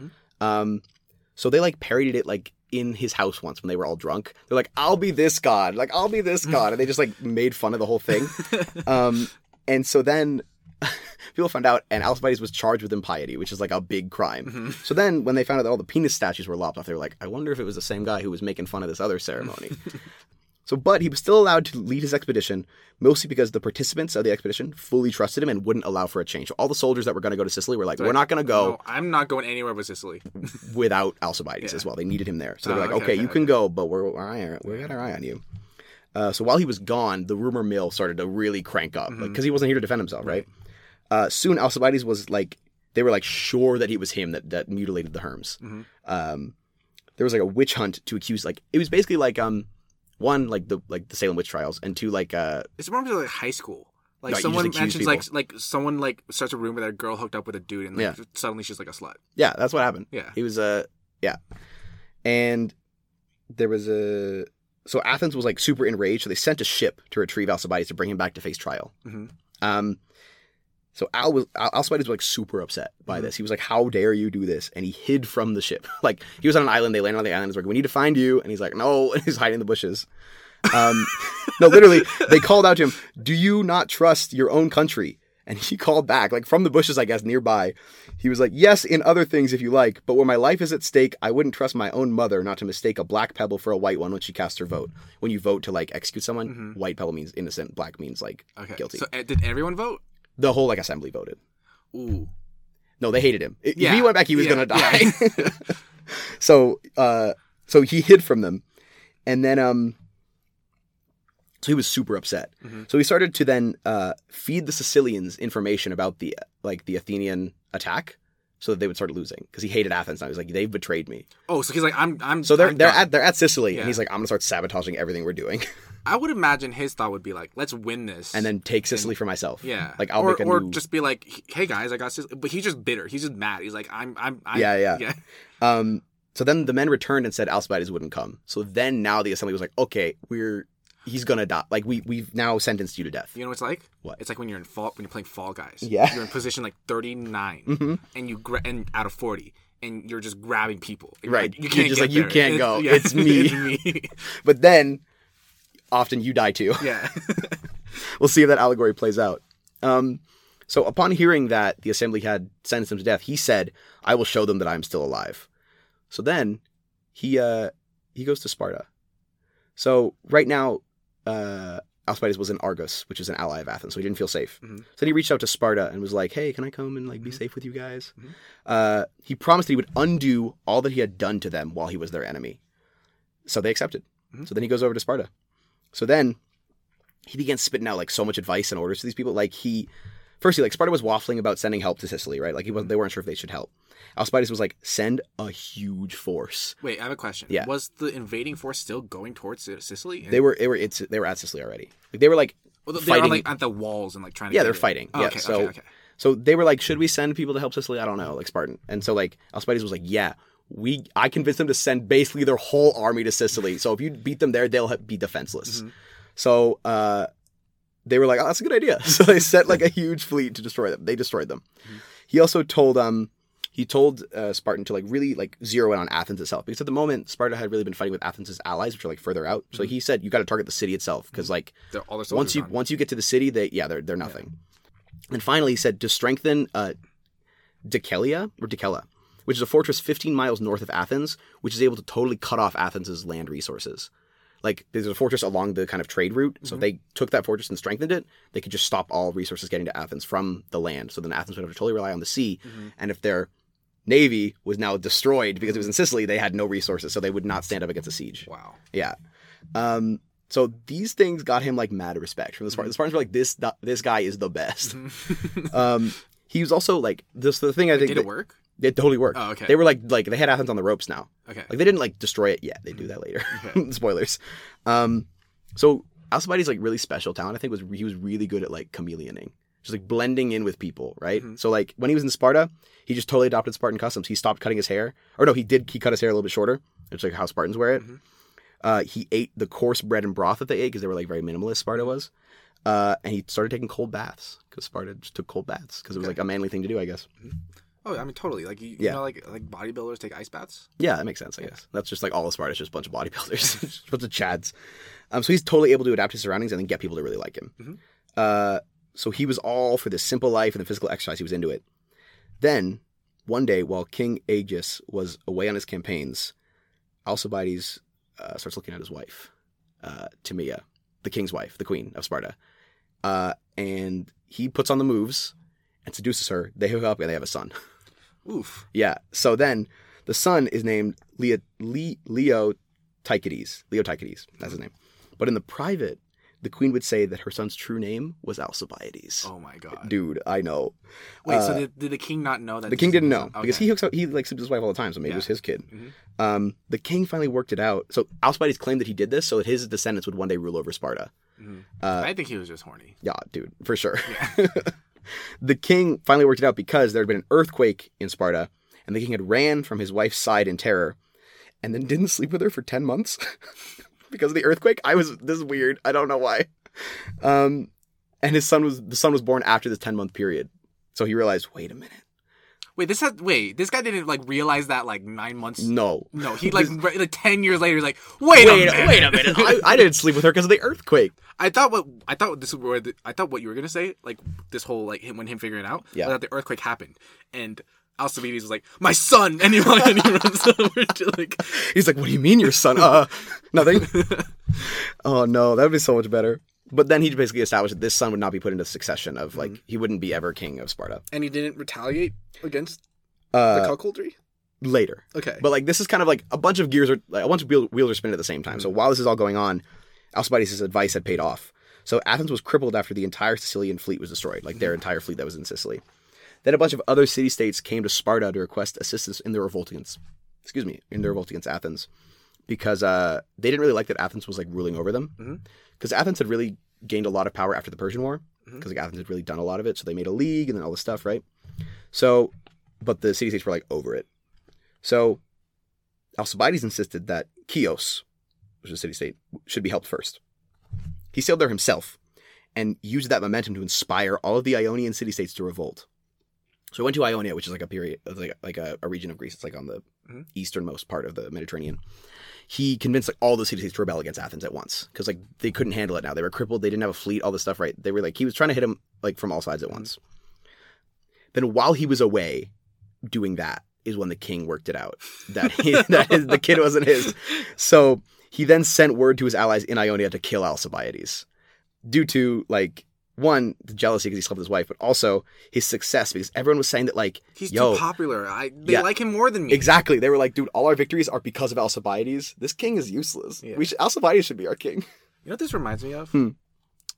So they like parodied it like in his house once when they were all drunk. They're like, I'll be this god. Like, I'll be this god. And they just like made fun of the whole thing. And so then people found out and Alcibiades was charged with impiety, which is like a big crime. So then when they found out that all the penis statues were lopped off, they were like, I wonder if it was the same guy who was making fun of this other ceremony. But he was still allowed to lead his expedition, mostly because the participants of the expedition fully trusted him and wouldn't allow for a change. So all the soldiers that were going to go to Sicily were like, we're not going to go. No, I'm not going anywhere but Sicily. Without Alcibiades as well. They needed him there. So they were like, okay, you can go, but we got our eye on you. So while he was gone, the rumor mill started to really crank up because he wasn't here to defend himself, right? Soon Alcibiades was like, they were like sure that it was him that mutilated the Herms. There was like a witch hunt to accuse, like, it was basically like, one, like the Salem witch trials, and two, like it's more like high school. Like right, someone mentions people. like someone like starts a rumor that a girl hooked up with a dude, and like suddenly she's like a slut. Yeah, that's what happened. Yeah, he was and there was so Athens was like super enraged, so they sent a ship to retrieve Alcibiades to bring him back to face trial. So Alcibiades was like super upset by this. He was like, how dare you do this? And he hid from the ship. Like he was on an island. They landed on the island. He's like, we need to find you. And he's like, no. And he's hiding in the bushes. No, literally, they called out to him, do you not trust your own country? And he called back, like from the bushes, I guess, nearby. He was like, yes, in other things, if you like. But when my life is at stake, I wouldn't trust my own mother not to mistake a black pebble for a white one when she casts her vote. When you vote to like execute someone, white pebble means innocent. Black means like guilty. So did everyone vote? The whole like assembly voted. Ooh. No, they hated him. If he went back, he was gonna die. Yeah. So he hid from them, and then so he was super upset. So he started to then feed the Sicilians information about the Athenian attack, so that they would start losing because he hated Athens. Now he's like, they've betrayed me. Oh, so he's like, I'm. So they're at Sicily, and he's like, I'm gonna start sabotaging everything we're doing. I would imagine his thought would be like, let's win this, and then take Sicily for myself. Yeah, like I'll make a or new... just be like, hey guys, I got Sicily. But he's just bitter. He's just mad. He's like, I'm. Yeah. So then the men returned and said Alcibiades wouldn't come. So then now the assembly was like, okay, he's gonna die. Like we've now sentenced you to death. You know what it's like? What? It's like when you're playing Fall Guys. Yeah. You're in position like 39, and and out of 40, and you're just grabbing people. Right. Like, you can't just get like you there. can't go. It's me. It's me. But then often you die too. Yeah. We'll see if that allegory plays out. So upon hearing that the assembly had sentenced him to death, he said, I will show them that I am still alive. So then he goes to Sparta. So right now, Alcibiades was in Argos, which is an ally of Athens, so he didn't feel safe. So then he reached out to Sparta and was like, hey, can I come and like be safe with you guys? He promised that he would undo all that he had done to them while he was their enemy. So they accepted. So then he goes over to Sparta. So then he began spitting out like so much advice and orders to these people. Like firstly, like Sparta was waffling about sending help to Sicily, right? Like they weren't sure if they should help. Alcibiades was like, send a huge force. Wait, I have a question. Yeah. Was the invading force still going towards Sicily? They were at Sicily already. Like they were like They fighting. were like at the walls and like trying to. Yeah, get they're it. fighting. Oh, Yeah, okay, okay. So they were like, should we send people to help Sicily? I don't know, like Spartan. And so like Alcibiades was like, yeah, I convinced them to send basically their whole army to Sicily. So if you beat them there, they'll be defenseless. Mm-hmm. So they were like, oh, that's a good idea. So they sent like a huge fleet to destroy them. They destroyed them. Mm-hmm. He also told Spartan to like really like zero in on Athens itself, because at the moment Sparta had really been fighting with Athens' allies, which are like further out. So he said you got to target the city itself, because like All their once soldiers you get to the city, they're nothing. And finally, he said to strengthen Decelia, which is a fortress 15 miles north of Athens, which is able to totally cut off Athens' land resources. Like, there's a fortress along the kind of trade route, so if they took that fortress and strengthened it, they could just stop all resources getting to Athens from the land. So then Athens would have to totally rely on the sea, and if their navy was now destroyed because it was in Sicily, they had no resources, so they would not stand up against a siege. Wow. Yeah. So these things got him like mad respect from the Spartans. The Spartans were like, this guy is the best. He was also like this. The thing I think Did it work? It totally worked. Oh, okay. They were like they had Athens on the ropes now. Okay. Like they didn't like destroy it yet. They do that later. Okay. Spoilers. So Alcibiades' like really special talent, I think, was he was really good at like chameleoning, just like blending in with people, right? So like when he was in Sparta, he just totally adopted Spartan customs. He stopped cutting his hair, or no, he cut his hair a little bit shorter. It's like how Spartans wear it. He ate the coarse bread and broth that they ate because they were like very minimalist. Sparta was, and he started taking cold baths because Sparta just took cold baths because it was like a manly thing to do, I guess. Oh, I mean, totally. Like you know, like bodybuilders take ice baths. Yeah, that makes sense, I guess. That's just like all of Sparta, just a bunch of bodybuilders, just a bunch of chads. So he's totally able to adapt his surroundings and then get people to really like him. So he was all for the simple life and the physical exercise. He was into it. Then, one day, while King Aegeus was away on his campaigns, Alcibiades starts looking at his wife, Timea, the king's wife, the queen of Sparta. And he puts on the moves and seduces her. They hook up and they have a son. Oof. Yeah. So then the son is named Leotychides. That's his name. But in the private, the queen would say that her son's true name was Alcibiades. Oh my god. Dude, I know. Wait, so did the king not know that? The king didn't know Okay. because he like sleeps with his wife all the time, so maybe it was his kid. The king finally worked it out. So Alcibiades claimed that he did this so that his descendants would one day rule over Sparta. I think he was just horny. Yeah, dude, for sure. Yeah. The king finally worked it out because there had been an earthquake in Sparta, and the king had ran from his wife's side in terror, and then didn't sleep with her for 10 months because of the earthquake. This is weird. I don't know why. And the son was born after this 10-month period. So he realized, wait a minute. This guy didn't like realize that like 9 months. No, he like 10 years later. He's like, wait a minute. I didn't sleep with her because of the earthquake. I thought what you were gonna say, like this whole like him figuring it out, was that the earthquake happened, and Alcibiades was like, my son, and he runs over to like. He's like, what do you mean your son? Nothing. Oh no, that would be so much better. But then he basically established that this son would not be put into succession of like he wouldn't be ever king of Sparta. And he didn't retaliate against the cuckoldry later. Okay, but like this is kind of like a bunch of wheels are spinning at the same time. So while this is all going on, Alcibiades' advice had paid off. So Athens was crippled after the entire Sicilian fleet was destroyed, like their entire fleet that was in Sicily. Then a bunch of other city-states came to Sparta to request assistance in their revolt against Athens, because they didn't really like that Athens was like ruling over them. Because Athens had really gained a lot of power after the Persian War, because like Athens had really done a lot of it. So they made a league and then all this stuff, right? So, but the city-states were like over it. So Alcibiades insisted that Chios, which is a city-state, should be helped first. He sailed there himself and used that momentum to inspire all of the Ionian city-states to revolt. So he went to Ionia, which is like a period of like a region of Greece. It's like on the easternmost part of the Mediterranean. He convinced like all the city-states to rebel against Athens at once because like they couldn't handle it now. They were crippled. They didn't have a fleet. All this stuff, right? They were like he was trying to hit them like from all sides at once. Then while he was away doing that is when the king worked it out that the kid wasn't his. So he then sent word to his allies in Ionia to kill Alcibiades due to like. One, the jealousy because he slept with his wife, but also his success because everyone was saying that like he's too popular. They like him more than me. Exactly. They were like, dude, all our victories are because of Alcibiades. This king is useless. Yeah. Alcibiades should be our king. You know what this reminds me of?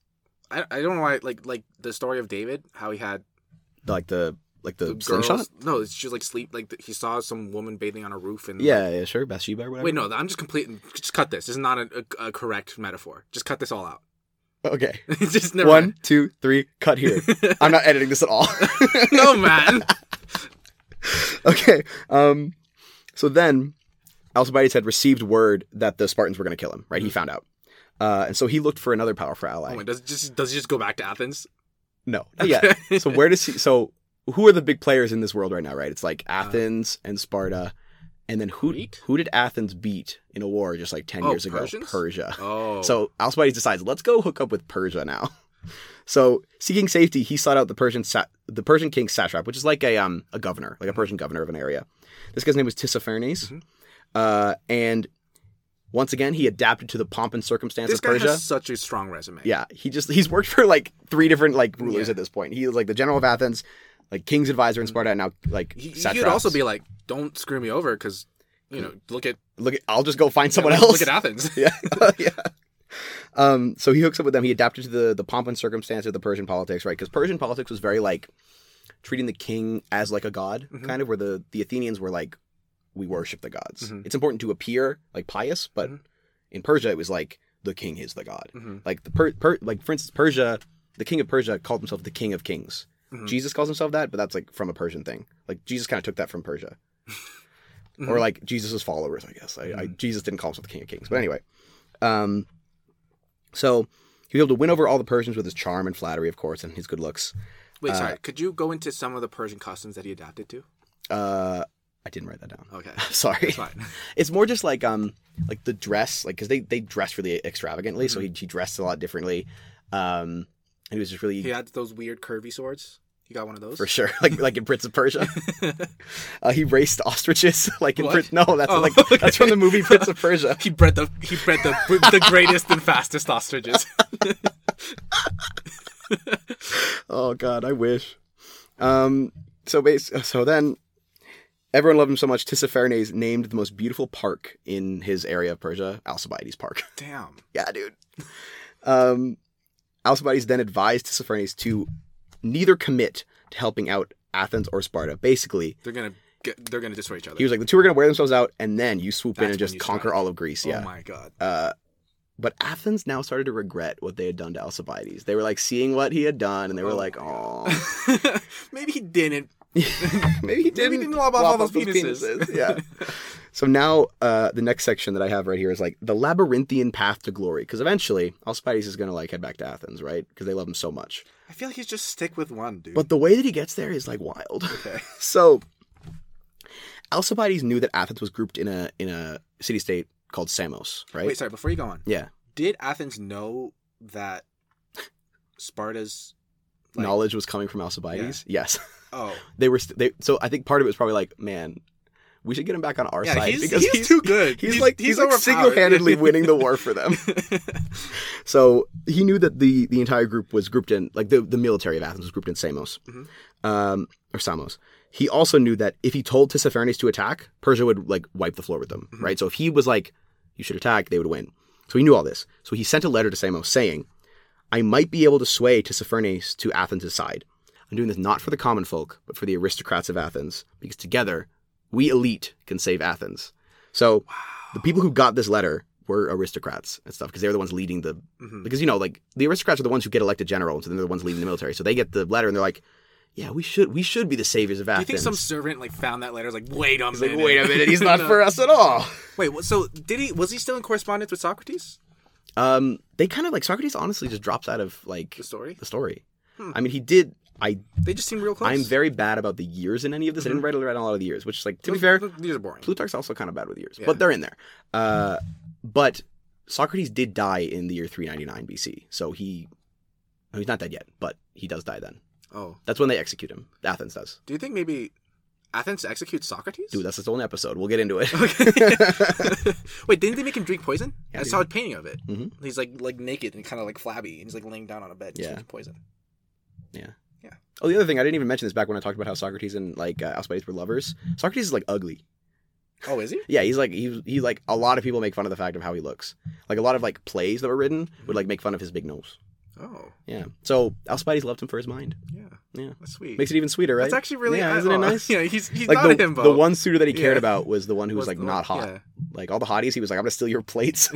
I don't know why like the story of David, how he had the girls. slingshot. No, it's just like sleep. Like he saw some woman bathing on a roof and Yeah, sure, Bathsheba or whatever. Wait, no, I'm just completing. Just cut this. This is not a correct metaphor. Just cut this all out. Okay. Just never. 1, 2, 3, cut here. I'm not editing this at all. No, man. Okay. So then, Alcibiades had received word that the Spartans were going to kill him. Right, he found out, and so he looked for another powerful ally. Oh my, does he just go back to Athens? No, not yet. So where does he? So who are the big players in this world right now? Right, it's like Athens and Sparta, and then who did Athens beat in a war just like 10 years ago? Persians? Persia. Oh, So Alcibiades decides, let's go hook up with Persia now. So seeking safety, he sought out the Persian king's satrap, which is like a governor, like a Persian governor of an area. This guy's name was Tissaphernes, and once again he adapted to the pomp and circumstance of Persia. This guy has such a strong resume. Yeah, he's worked for like 3 different like rulers at this point. He was like the general of Athens, like king's advisor in Sparta, and now like he satraps. could also be like, don't screw me over because look at I'll just go find someone else. Look at Athens. Yeah, yeah. So he hooks up with them. He adapted to the pomp and circumstance of the Persian politics, right? Because Persian politics was very like treating the king as like a god, kind of, where the Athenians were like, we worship the gods. It's important to appear like pious, but in Persia it was like the king is the god. Like like for instance, Persia, the king of Persia called himself the king of kings. Jesus calls himself that, but that's like from a Persian thing. Like Jesus kind of took that from Persia, or like Jesus's followers, I guess. Jesus didn't call himself the king of kings, but anyway. So he was able to win over all the Persians with his charm and flattery, of course, and his good looks. Wait, sorry. Could you go into some of the Persian customs that he adapted to? I didn't write that down. Okay. Sorry. That's fine. It's more just like the dress, like, because they dress really extravagantly, so he dressed a lot differently. And he was just really... He had those weird curvy swords. You got one of those? For sure. Like in Prince of Persia. He raced ostriches. Like in What? No, that's that's from the movie Prince of Persia. He bred the greatest and fastest ostriches. Oh God, I wish. So then everyone loved him so much, Tissaphernes named the most beautiful park in his area of Persia Alcibiades Park. Damn. Yeah, dude. Alcibiades then advised Tissaphernes to neither commit to helping out Athens or Sparta. Basically, They're gonna destroy each other. he was like, the two are going to wear themselves out, and then you swoop in That's and just when you conquer strike. all of Greece. Yeah. Oh my god. But Athens now started to regret what they had done to Alcibiades. They were like seeing what he had done, and they were like, "Oh, Maybe he didn't. maybe he didn't lop off all those penises." Yeah. So now the next section that I have right here is like the labyrinthian path to glory, because eventually Alcibiades is going to like head back to Athens, right? Because they love him so much. I feel like he's just stick with one, dude. But the way that he gets there is like wild. Okay. So Alcibiades knew that Athens was grouped in a city-state called Samos, right? Wait, sorry. Before you go on, Yeah. did Athens know that Sparta's like, Knowledge was coming from Alcibiades. Yes. Oh, They were. So I think part of it was probably like, man, we should get him back on our yeah, side he's too good. He's like overpowered. single-handedly winning the war for them. So he knew that the entire group was grouped in, like the military of Athens was grouped in Samos, or Samos. He also knew that if he told Tissaphernes to attack, Persia would like wipe the floor with them, right? So if he was like, you should attack, they would win. So he knew all this. So he sent a letter to Samos saying, I might be able to sway Tissaphernes to Athens' side. I'm doing this not for the common folk, but for the aristocrats of Athens, because together, we elite can save Athens. So the people who got this letter were aristocrats and stuff, because they're the ones leading the... Because, like, the aristocrats are the ones who get elected general, and so they're the ones leading the military. So they get the letter, and they're like, yeah, we should be the saviors of Do you Athens. think some servant like found that letter? Was like, wait a He's minute. like, wait a minute, he's not for us at all. Wait, so was he still in correspondence with Socrates? They kind of, like, Socrates honestly just drops out of, like... The story? The story. I mean, he did... They just seem real close. I'm very bad about the years in any of this. I didn't write a lot of the years, which is like, to be fair, these are boring. Plutarch's also kind of bad with years, Yeah. but they're in there. But Socrates did die in the year 399 BC, so he's not dead yet, but he does die then. Oh, That's when they execute him. Athens does. do you think maybe Athens executes Socrates? Dude, that's its own episode. We'll get into it. Okay. Wait, didn't they make him drink poison? Yeah, I saw a painting of it. Mhm. He's like naked and kind of like flabby, and he's like laying down on a bed. And he's Yeah. drinking poison. Oh, the other thing, I didn't even mention this back when I talked about how Socrates and like Alcibiades were lovers. Socrates is like ugly. Oh, is he? Yeah, he's like he like a lot of people make fun of the fact of how he looks. Like a lot of like plays that were written would like make fun of his big nose. Oh. Yeah. So Alcibiades loved him for his mind. Yeah. Yeah. That's sweet. Makes it even sweeter, right? That's actually really... Yeah, isn't it nice? Yeah, he's like not a the himbo. one suitor that he cared Yeah. about was the one who was like the not one- hot. yeah. Like all the hotties, he was like, I'm gonna steal your plates.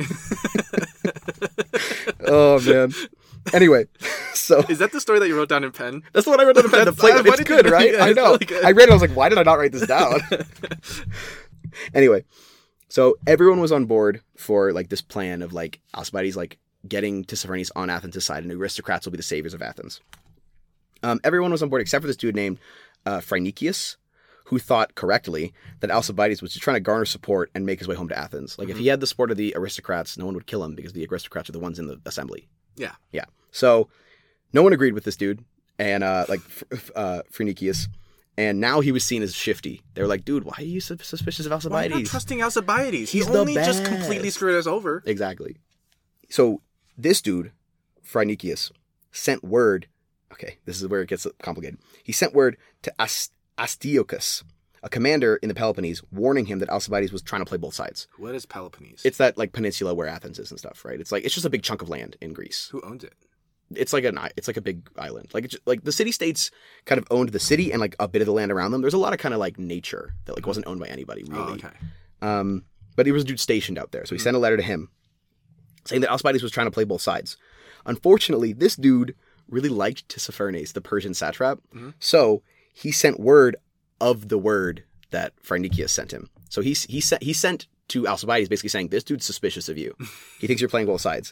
Oh man. Anyway, so Is that the story that you wrote down in pen? that's the one I wrote on the pen. The That's- plate. I It's wanted to- good, right? yeah, I it's know. really good. I read it. I was like, why did I not write this down? Anyway, so everyone was on board for like this plan of like Alcibiades like getting Tissaphernes on Athens' side, and aristocrats will be the saviors of Athens. Everyone was on board except for this dude named Phrynichius, who thought correctly that Alcibiades was just trying to garner support and make his way home to Athens. Like if he had the support of the aristocrats, no one would kill him because the aristocrats are the ones in the assembly. Yeah. Yeah. So no one agreed with this dude, and Phrynichius. And now he was seen as shifty. They were like, dude, why are you suspicious of Why Alcibiades? not trusting Alcibiades? He He's the only just completely best. screwed us over. Exactly. So this dude, Phrynichius, sent word. Okay, this is where it gets complicated. He sent word to Astyochus, a commander in the Peloponnese, warning him that Alcibiades was trying to play both sides. What is Peloponnese? It's that like peninsula where Athens is and stuff, right? It's just a big chunk of land in Greece. Who owns it? It's like a big island. Like the city states kind of owned the city and like a bit of the land around them. There's a lot of kind of like nature that like wasn't owned by anybody really. Oh, okay. But he was a dude stationed out there, so he sent a letter to him saying that Alcibiades was trying to play both sides. Unfortunately, this dude really liked Tissaphernes, the Persian satrap, so he sent word of the word that Phrynichius sent him. So he sent to Alcibiades basically saying, this dude's suspicious of you. He thinks you're playing both sides.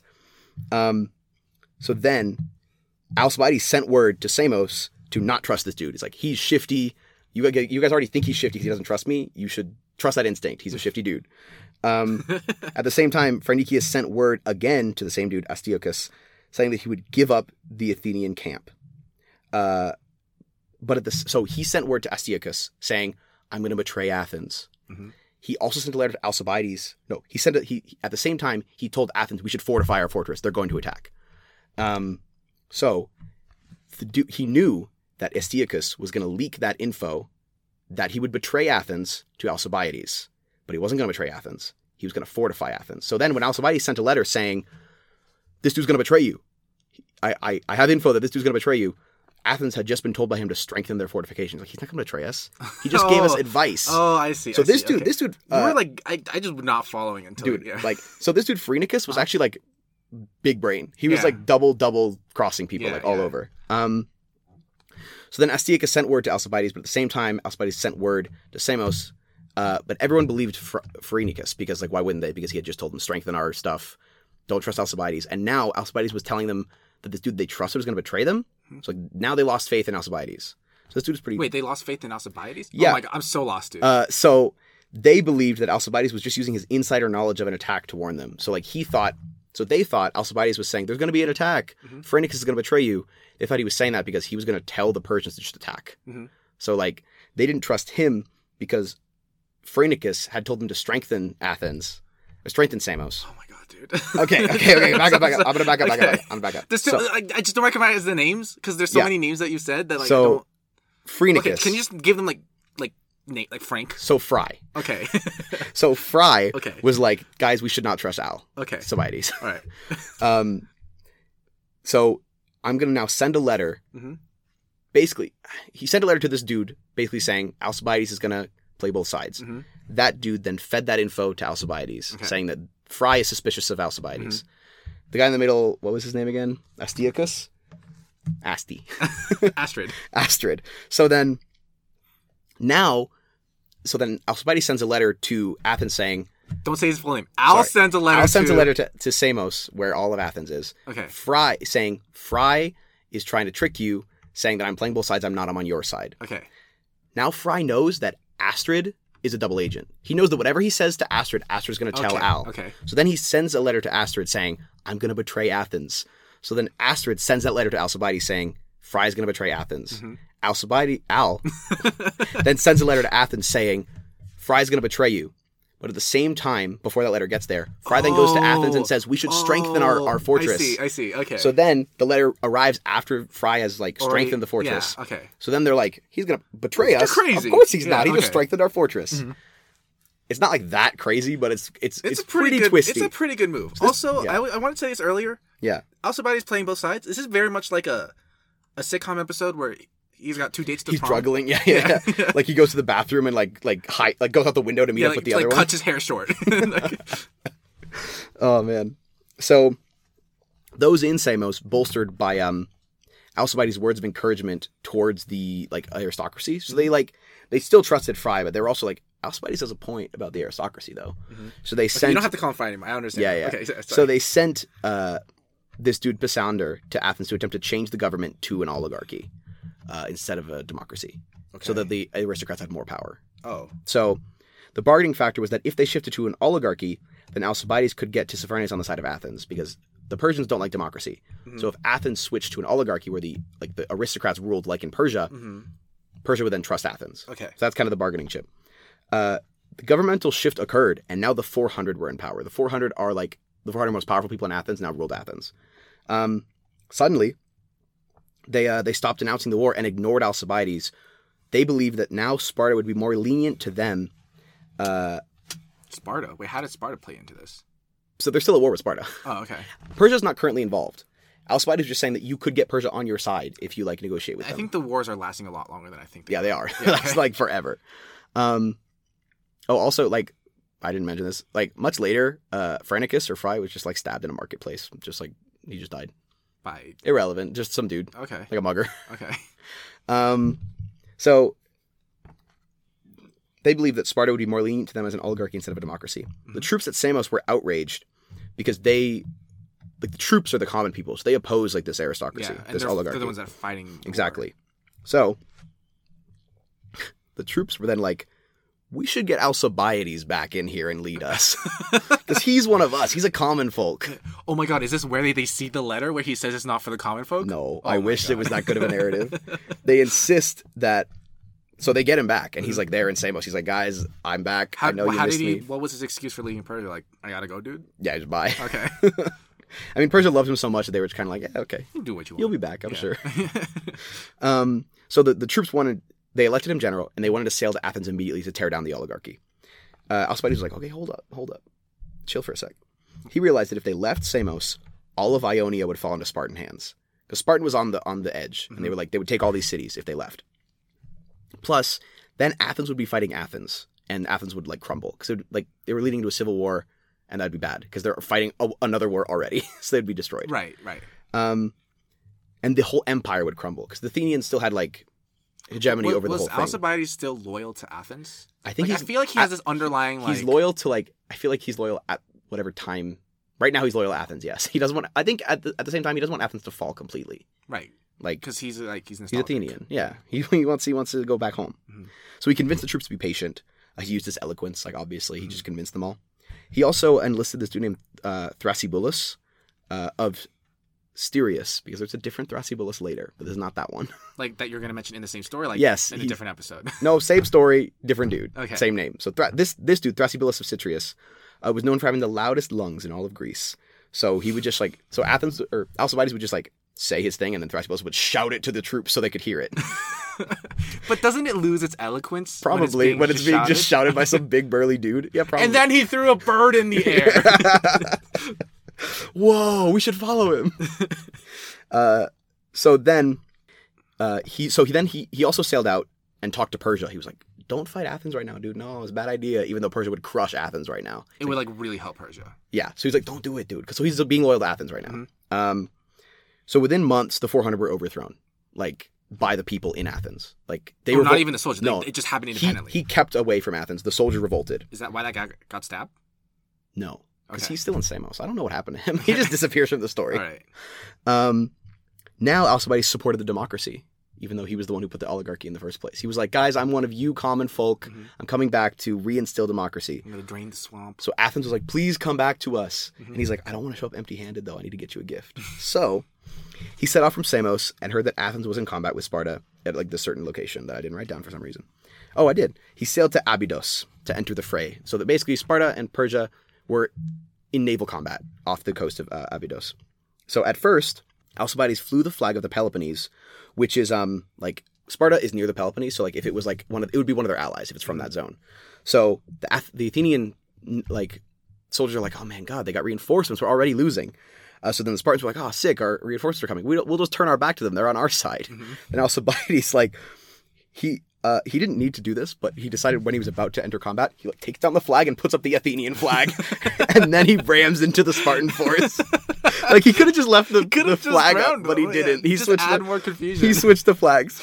So then Alcibiades sent word to Samos to not trust this dude. He's like, he's shifty. You guys already think he's shifty because he doesn't trust me. You should trust that instinct. He's a shifty dude. At the same time, Phrynichius sent word again to the same dude, Astyochus, saying that he would give up the Athenian camp. So he sent word to Astyochus saying, I'm going to betray Athens. Mm-hmm. He also sent a letter to Alcibiades. No, at the same time, he told Athens we should fortify our fortress. They're going to attack. So he knew that Astyochus was going to leak that info that he would betray Athens to Alcibiades, but he wasn't going to betray Athens. He was going to fortify Athens. So then when Alcibiades sent a letter saying, this dude's going to betray you, I have info that this dude's going to betray you, Athens had just been told by him to strengthen their fortifications. Like, he's not going to betray us. He just gave us advice. Oh, I see. So this dude, you were like, I just was not following until dude, so this dude Phrynichus was actually like big brain. He was Yeah. like double crossing people Yeah, like all yeah. over. So then Astyochus sent word to Alcibiades, but at the same time, Alcibiades sent word to Samos. But everyone believed Phrynichus because, like, why wouldn't they? Because he had just told them, strengthen our stuff. Don't trust Alcibiades. And now Alcibiades was telling them that this dude they trusted was going to betray them. So now they lost faith in Alcibiades. So this dude is pretty... Wait, they lost faith in Alcibiades? Yeah. Oh my god, I'm so lost, dude. So they believed that Alcibiades was just using his insider knowledge of an attack to warn them. So like they thought Alcibiades was saying, there's going to be an attack. Phrynichus is going to betray you. They thought he was saying that because he was going to tell the Persians to just attack. So like they didn't trust him because Phrynichus had told them to strengthen Athens, or strengthen Samos. Oh my god, dude. Okay. Back up. I'm going to back up. There's still, I just don't recognize the names because there's so Yeah. many names that you said that like I So don't. Phrynichus. Okay, can you just give them like Frank? So Fry. Okay. So Fry Okay. was like, guys, we should not trust Okay. Alcibiades. All right. So I'm going to now send a letter. Mhm. Basically, he sent a letter to this dude basically saying Alcibiades is going to play both sides. Mhm. That dude then fed that info to Alcibiades, Okay. saying that Fry is suspicious of Alcibiades. The guy in the middle, what was his name again? Astyochus? Astrid. So then Alcibiades sends a letter to Athens saying, Don't say his full name. Al sends a letter. to Samos, where all of Athens is. Okay. Fry is trying to trick you, saying that I'm playing both sides, I'm on your side. Okay. Now Fry knows that Astrid is a double agent. He knows that whatever he says to Astrid, Astrid's going to tell Okay, Al. okay. So then he sends a letter to Astrid saying, I'm going to betray Athens. So then Astrid sends that letter to Alcibiades saying, Fry's going to betray Athens. Al then sends a letter to Athens saying, Fry's going to betray you. But at the same time, before that letter gets there, Fry then goes to Athens and says, we should strengthen our fortress. I see. Okay. So then the letter arrives after Fry has strengthened the fortress. Yeah, okay. So then they're like, he's going to betray us. You're crazy. Of course he's Yeah, not. He just okay. strengthened our fortress. It's not like that crazy, but it's It's pretty good, twisty. It's a pretty good move. Also, yeah. I want to say this earlier. Yeah. Alcibiades playing both sides. This is very much like a sitcom episode where he's got 2 dates to He's prom. struggling. Yeah. Like he goes to the bathroom and like goes out the window to meet up with the other one. Cuts his hair short. Oh man. So those in Samos, bolstered by Alcibiades' words of encouragement towards the like aristocracy. So they still trusted Fry, but they were also like, Alcibiades has a point about the aristocracy though. Mm-hmm. So they sent. You don't have to call him Fry anymore. I understand. Yeah. Okay, so they sent this dude Pisander to Athens to attempt to change the government to an oligarchy instead of a democracy, so that the aristocrats had more power. Oh. So the bargaining factor was that if they shifted to an oligarchy, then Alcibiades could get Tissaphernes on the side of Athens because the Persians don't like democracy. Mm-hmm. So if Athens switched to an oligarchy where the aristocrats ruled like in Persia, mm-hmm. Persia would then trust Athens. Okay. So that's kind of the bargaining chip. The governmental shift occurred, and now the 400 were in power. The 400 are like the 400 most powerful people in Athens now ruled Athens. Suddenly, they stopped announcing the war and ignored Alcibiades. They believed that now Sparta would be more lenient to them. Sparta? Wait, how did Sparta play into this? So they're still at war with Sparta. Oh, okay. Persia's not currently involved. Alcibiades was just saying that you could get Persia on your side if you negotiate with them. I think the wars are lasting a lot longer than I think they are. Yeah, that's like forever. Also, I didn't mention this. Much later, Phrynichus or Fry was just stabbed in a marketplace. Just he just died. By irrelevant, just some dude. Okay. Like a mugger. Okay. So they believed that Sparta would be more lenient to them as an oligarchy instead of a democracy. Mm-hmm. The troops at Samos were outraged because the troops are the common people, so they oppose this aristocracy, this oligarchy. They're the ones that are fighting. Exactly. War. So the troops were then we should get Alcibiades back in here and lead us. Because he's one of us. He's a common folk. Oh my god, is this where they see the letter where he says it's not for the common folk? No, I wish it was that good of a narrative. They insist that... So they get him back, and he's there in Samos. He's like, guys, I'm back. I know you missed me. What was his excuse for leaving Persia? I gotta go, dude? Yeah, just bye. Okay. I mean, Persia loves him so much that they were just kind of yeah, okay. You do what you want. You'll be back, I'm sure. So the troops they elected him general, and they wanted to sail to Athens immediately to tear down the oligarchy. Alcibiades was like, okay, hold up. Chill for a sec. He realized that if they left Samos, all of Ionia would fall into Spartan hands. Because Spartan was on the edge, and they were they would take all these cities if they left. Plus, then Athens would be fighting Athens, and Athens would crumble. Because they were leading to a civil war, and that'd be bad, because they're fighting another war already, so they'd be destroyed. Right. And the whole empire would crumble, because the Athenians still had hegemony over the whole thing. Was Alcibiades still loyal to Athens? I think I feel like he has this underlying he's loyal to I feel like he's loyal at whatever time. Right now he's loyal to Athens. Yes, he doesn't want. I think at the same time he doesn't want Athens to fall completely. Right. Because he's Athenian. Yeah, he wants to go back home. Mm-hmm. So he convinced the troops to be patient. He used his eloquence. Obviously he just convinced them all. He also enlisted this dude named Thrasybulus of Styrius, because there's a different Thrasybulus later, but there's not that one. That you're going to mention in the same story? Yes. In a different episode? No, same story, different dude. Okay. Same name. So this dude, Thrasybulus of Citrius, was known for having the loudest lungs in all of Greece. So he would just so Athens, or Alcibiades would just say his thing, and then Thrasybulus would shout it to the troops so they could hear it. But doesn't it lose its eloquence? Probably, when it's being just shouted by some big burly dude. Yeah, probably. And then he threw a bird in the air. Whoa, we should follow him. So then he also sailed out and talked to Persia. He was like, don't fight Athens right now, dude. No, it's a bad idea, even though Persia would crush Athens right now. It would really help Persia. Yeah. So he's like, don't do it, dude. So he's being loyal to Athens right now. Mm-hmm. So within months, the 400 were overthrown, by the people in Athens. They were not even the soldiers. No, it just happened independently. He kept away from Athens. The soldiers revolted. Is that why that guy got stabbed? No. Because he's still in Samos. I don't know what happened to him. He just disappears from the story. All right. Now Alcibiades supported the democracy, even though he was the one who put the oligarchy in the first place. He was like, guys, I'm one of you common folk. Mm-hmm. I'm coming back to reinstill democracy. I'm going to drain the swamp. So Athens was like, please come back to us. Mm-hmm. And he's like, I don't want to show up empty-handed, though. I need to get you a gift. So he set off from Samos and heard that Athens was in combat with Sparta at this certain location that I didn't write down for some reason. Oh, I did. He sailed to Abydos to enter the fray. So that basically Sparta and Persia were in naval combat off the coast of Abydos. So at first, Alcibiades flew the flag of the Peloponnese, which is Sparta is near the Peloponnese, so if it was it would be one of their allies if it's from that zone. So the Athenian soldiers are like, oh man, God, they got reinforcements. We're already losing. So then the Spartans were like, "Oh, sick! Our reinforcements are coming. We'll just turn our back to them. They're on our side." And Alcibiades, like, he didn't need to do this, but he decided when he was about to enter combat, he like takes down the flag and puts up the Athenian flag, and then he rams into the Spartan force. Like he could have just left the flag up, but he didn't. He switched. More confusion. He switched the flags.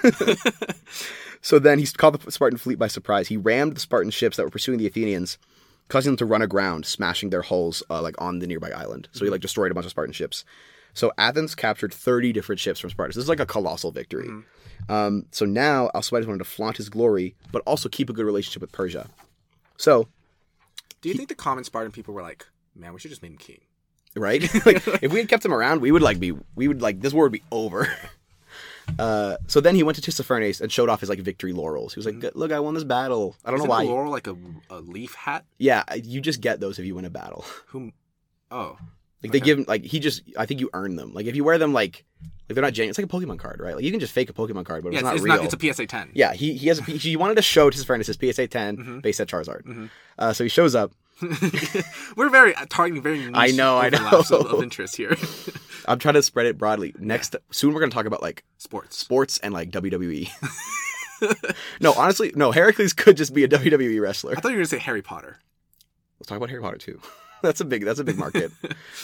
So then he caught the Spartan fleet by surprise. He rammed the Spartan ships that were pursuing the Athenians, causing them to run aground, smashing their hulls like on the nearby island. So he like destroyed a bunch of Spartan ships. So Athens captured 30 different ships from Sparta. This is like a colossal victory. So now Alcibiades wanted to flaunt his glory, but also keep a good relationship with Persia. So, do you think the common Spartan people were like, "Man, we should just make him king"? Right? Like, if we had kept him around, this war would be over. So then he went to Tissaphernes and showed off his like victory laurels. He was like, "Look, I won this battle. I don't know why." Is a laurel like a leaf hat? Yeah, you just get those if you win a battle. Oh. Like they give like I think you earn them. Like if you wear them like they're not genuine. It's like a Pokemon card, right? Like you can just fake a Pokemon card, but it's not real. It's a PSA 10. Yeah, he wanted to show Tissaphernes his PSA 10 base set Charizard. So he shows up. We're targeting very niche I know. of interest here. I'm trying to spread it broadly. Soon we're going to talk about like sports and like WWE. No, honestly, no. Heracles could just be a WWE wrestler. I thought you were going to say Harry Potter. Let's talk about Harry Potter too. That's a big market.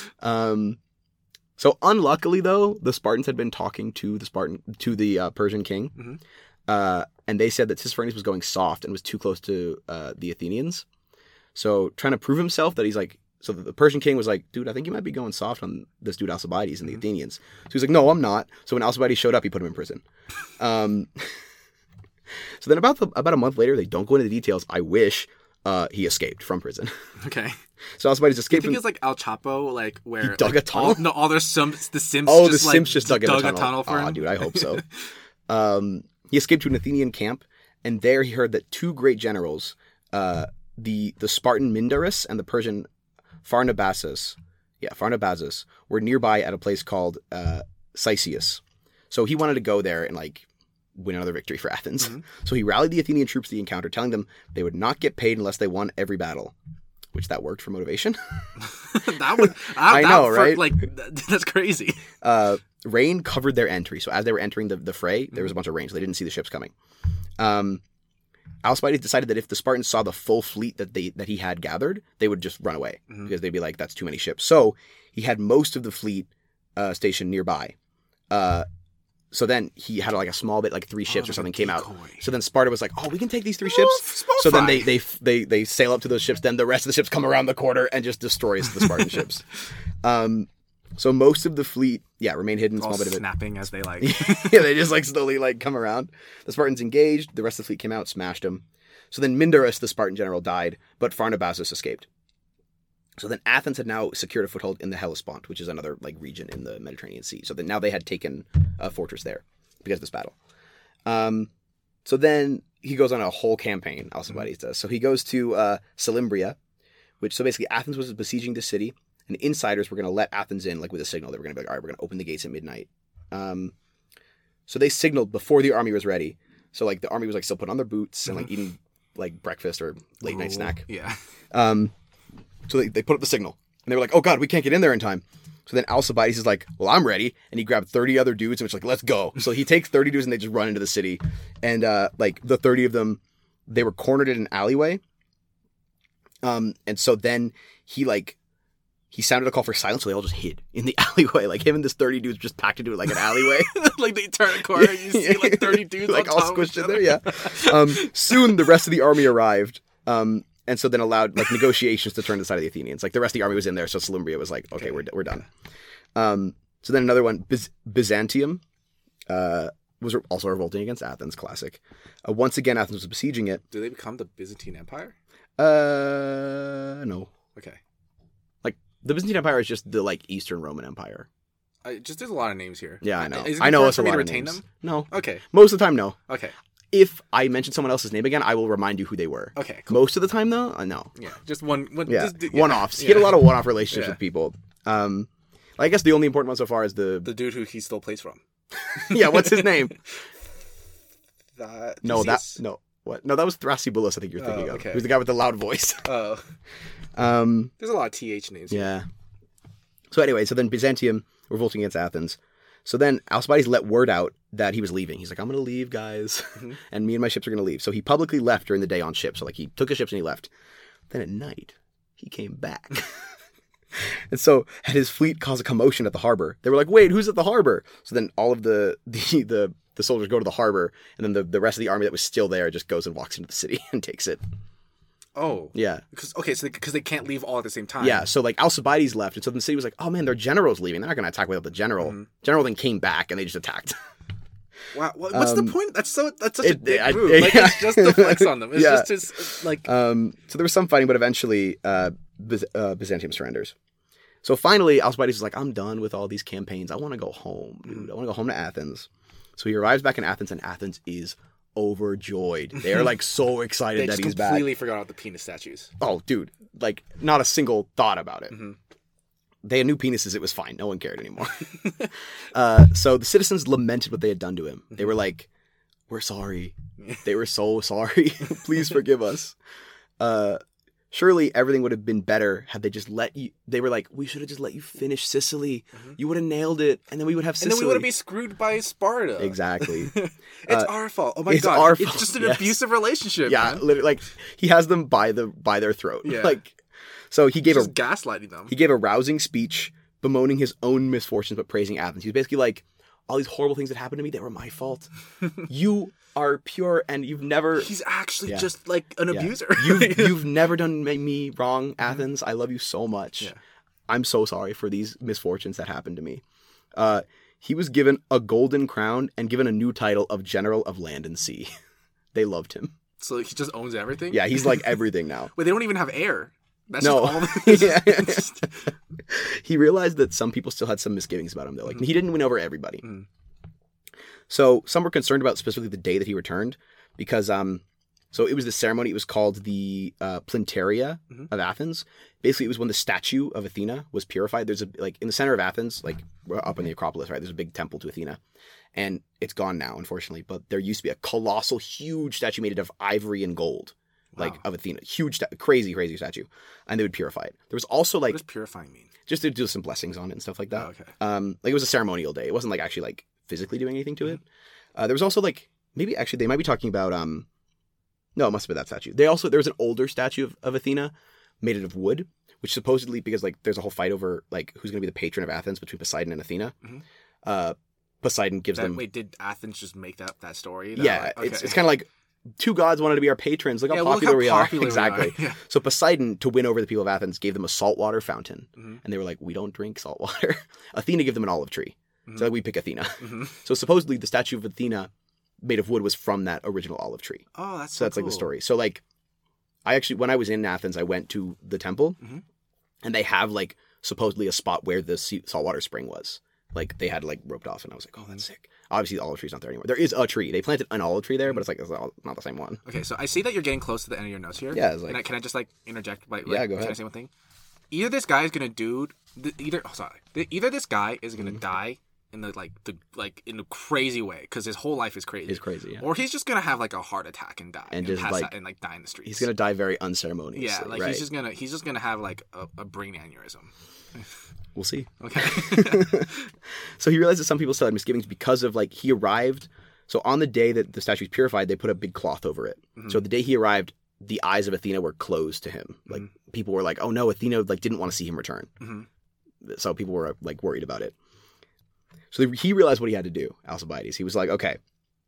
So unluckily though, the Spartans had been talking to the Persian king, and they said that Tissaphernes was going soft and was too close to the Athenians. So trying to prove himself that he's like, so the Persian king was like, "Dude, I think you might be going soft on this dude Alcibiades and the Athenians." So he's like, "No, I'm not." So when Alcibiades showed up, he put him in prison. So then about a month later, they don't go into the details. I wish he escaped from prison. Okay. So Alcibiades escaped. I think it's like El Chapo, like where he dug a tunnel. All the Simps. Oh, the Simps just dug a tunnel for him. Oh, dude, I hope so. He escaped to an Athenian camp, and there he heard that two great generals, the Spartan Mindarus and the Persian Pharnabazus, were nearby at a place called Sycius. So he wanted to go there and like win another victory for Athens. So he rallied the Athenian troops to the encounter, telling them they would not get paid unless they won every battle. Which that worked for motivation. I know, right? Like that's crazy. Rain covered their entry, so as they were entering the fray, there was a bunch of rain, so they didn't see the ships coming. Alcibiades decided that if the Spartans saw the full fleet that he had gathered, they would just run away because they'd be like, "That's too many ships." So he had most of the fleet stationed nearby. So then he had like a small bit, like 3 ships or something came out. So then Sparta was like, "Oh, we can take these 3 ships." So then they sail up to those ships. Then the rest of the ships come around the corner and just destroys the Spartan ships. So most of the fleet, remained hidden. Small bit of it snapping as they like. Yeah, they just like slowly like come around. The Spartans engaged. The rest of the fleet came out, smashed them. So then Mindarus, the Spartan general, died, but Pharnabazus escaped. So then Athens had now secured a foothold in the Hellespont, which is another like region in the Mediterranean Sea. So then now they had taken a fortress there because of this battle. So then he goes on a whole campaign, Alcibiades does. So he goes to Selymbria, so basically Athens was besieging the city, and insiders were going to let Athens in like with a signal. They were going to be like, "All right, we're going to open the gates at midnight." So they signaled before the army was ready. So like the army was like still putting on their boots and like eating like breakfast or late night snack. Yeah. So they put up the signal, and they were like, "Oh God, we can't get in there in time." So then Alcibiades is like, "Well, I'm ready," and he grabbed 30 other dudes and was like, "Let's go." So he takes 30 dudes and they just run into the city, and like the 30 of them, they were cornered in an alleyway. And so then he sounded a call for silence, so they all just hid in the alleyway. Like him and this 30 dudes just packed into like an alleyway. Like they turn a corner and you see like 30 dudes like all squished in there. Yeah. Soon the rest of the army arrived. And so then allowed like negotiations to turn the side of the Athenians. Like the rest of the army was in there, so Selymbria was like, "Okay, we're done." So then another one, Byzantium, was also revolting against Athens. Classic. Once again, Athens was besieging it. Did they become the Byzantine Empire? No. Okay. Like the Byzantine Empire is just the like Eastern Roman Empire. There's a lot of names here. Yeah, I know. I know it's a lot to of retain names. them? No. Okay. Most of the time, no. Okay. If I mention someone else's name again, I will remind you who they were. Okay, cool. Most of the time, though, no. Yeah, just one. Yeah, one-offs. He had a lot of one-off relationships with people. I guess the only important one so far is the dude who he stole plates from. Yeah, what's his name? What? No, that was Thrasybulus, I think you're thinking of. Okay. Who's the guy with the loud voice. Oh. There's a lot of TH names. Yeah. So anyway, so then Byzantium revolting against Athens. So then Alcibiades let word out that he was leaving. He's like, I'm going to leave, guys. And me and my ships are going to leave. So he publicly left during the day on ships. So like he took his ships and he left. Then at night, he came back. And so had his fleet cause a commotion at the harbor. They were like, wait, who's at the harbor? So then all of the soldiers go to the harbor, and then the rest of the army that was still there just goes and walks into the city and takes it. Oh. Yeah. Because they can't leave all at the same time. Yeah, so like Alcibiades left, and so the city was like, oh man, their general's leaving. They're not going to attack without the general. Mm-hmm. General then came back, and they just attacked. Wow, what's the point? That's such a big move. Like, it's just to flex on them. It's just like... So there was some fighting, but eventually Byzantium surrenders. So finally, Alcibiades is like, I'm done with all these campaigns. I want to go home, dude. I want to go home to Athens. So he arrives back in Athens, and Athens is overjoyed. They are like so excited that he's back. They completely forgot about the penis statues. Oh, dude. Like, not a single thought about it. Mm-hmm. They had new penises. It was fine. No one cared anymore. So the citizens lamented what they had done to him. They were like, we're sorry. They were so sorry. Please forgive us. Surely everything would have been better had they just let you... They were like, we should have just let you finish Sicily. Mm-hmm. You would have nailed it, and then we would have Sicily. And then we would have been screwed by Sparta. Exactly. It's our fault. Oh my it's God. Our fault. It's just an abusive relationship, yeah, man. literally, like, he has them by their throat. Yeah. Like, so he gave just gaslighting them. He gave a rousing speech bemoaning his own misfortunes but praising Athens. He was basically like, all these horrible things that happened to me, they were my fault. You are pure and you've never... He's actually just like an abuser. You've never done me wrong, Athens. I love you so much. Yeah. I'm so sorry for these misfortunes that happened to me. He was given a golden crown and given a new title of General of Land and Sea. They loved him. So he just owns everything? Yeah, he's like everything now. Wait, they don't even have air. That's no. just all He realized that some people still had some misgivings about him, though. Like, he didn't win over everybody. Mm. So some were concerned about specifically the day that he returned because so it was this ceremony. It was called the Plinteria of Athens. Basically, it was when the statue of Athena was purified. There's in the center of Athens, like up in the Acropolis, right? There's a big temple to Athena, and it's gone now, unfortunately. But there used to be a colossal, huge statue made of ivory and gold. Like, of Athena. Huge, crazy statue. And they would purify it. There was also, like... What does purifying mean? Just to do some blessings on it and stuff like that. Oh, okay. Like, it was a ceremonial day. It wasn't, like, actually, like, physically doing anything to it. There was also, like... Maybe, actually, they might be talking about, No, it must have been that statue. There was an older statue of Athena made out of wood, which supposedly, because, like, there's a whole fight over, like, who's going to be the patron of Athens between Poseidon and Athena. Mm-hmm. Poseidon gives them... Wait, did Athens just make that story? Yeah, okay. It's kind of like... Two gods wanted to be our patrons. Look how popular we are. Exactly. Yeah. So Poseidon, to win over the people of Athens, gave them a saltwater fountain. Mm-hmm. And they were like, we don't drink salt water. Athena gave them an olive tree. Mm-hmm. So like, we pick Athena. Mm-hmm. So supposedly the statue of Athena made of wood was from that original olive tree. Oh, that's so that's cool. Like the story. So like, when I was in Athens, I went to the temple and they have like supposedly a spot where the saltwater spring was. Like they had like roped off and I was like, oh, that's sick. Obviously, the olive tree's not there anymore. There is a tree. They planted an olive tree there, but it's like it's not the same one. Okay, so I see that you're getting close to the end of your notes here. Yeah, it's like... Can I just like interject? Like, yeah, go ahead. Can I say one thing? Either this guy is gonna either this guy is gonna die in in a crazy way because his whole life is crazy. It's crazy, yeah. Or he's just gonna have like a heart attack and die and just pass out and like die in the streets. He's gonna die very unceremoniously. Yeah, like right? he's just gonna have like a brain aneurysm. We'll see. Okay. So he realized that some people still had misgivings because of like he arrived. So on the day that the statue was purified, they put a big cloth over it. Mm-hmm. So the day he arrived, the eyes of Athena were closed to him. Like people were like, "Oh no, Athena like didn't want to see him return." Mm-hmm. So people were like worried about it. So he realized what he had to do. Alcibiades. He was like, "Okay,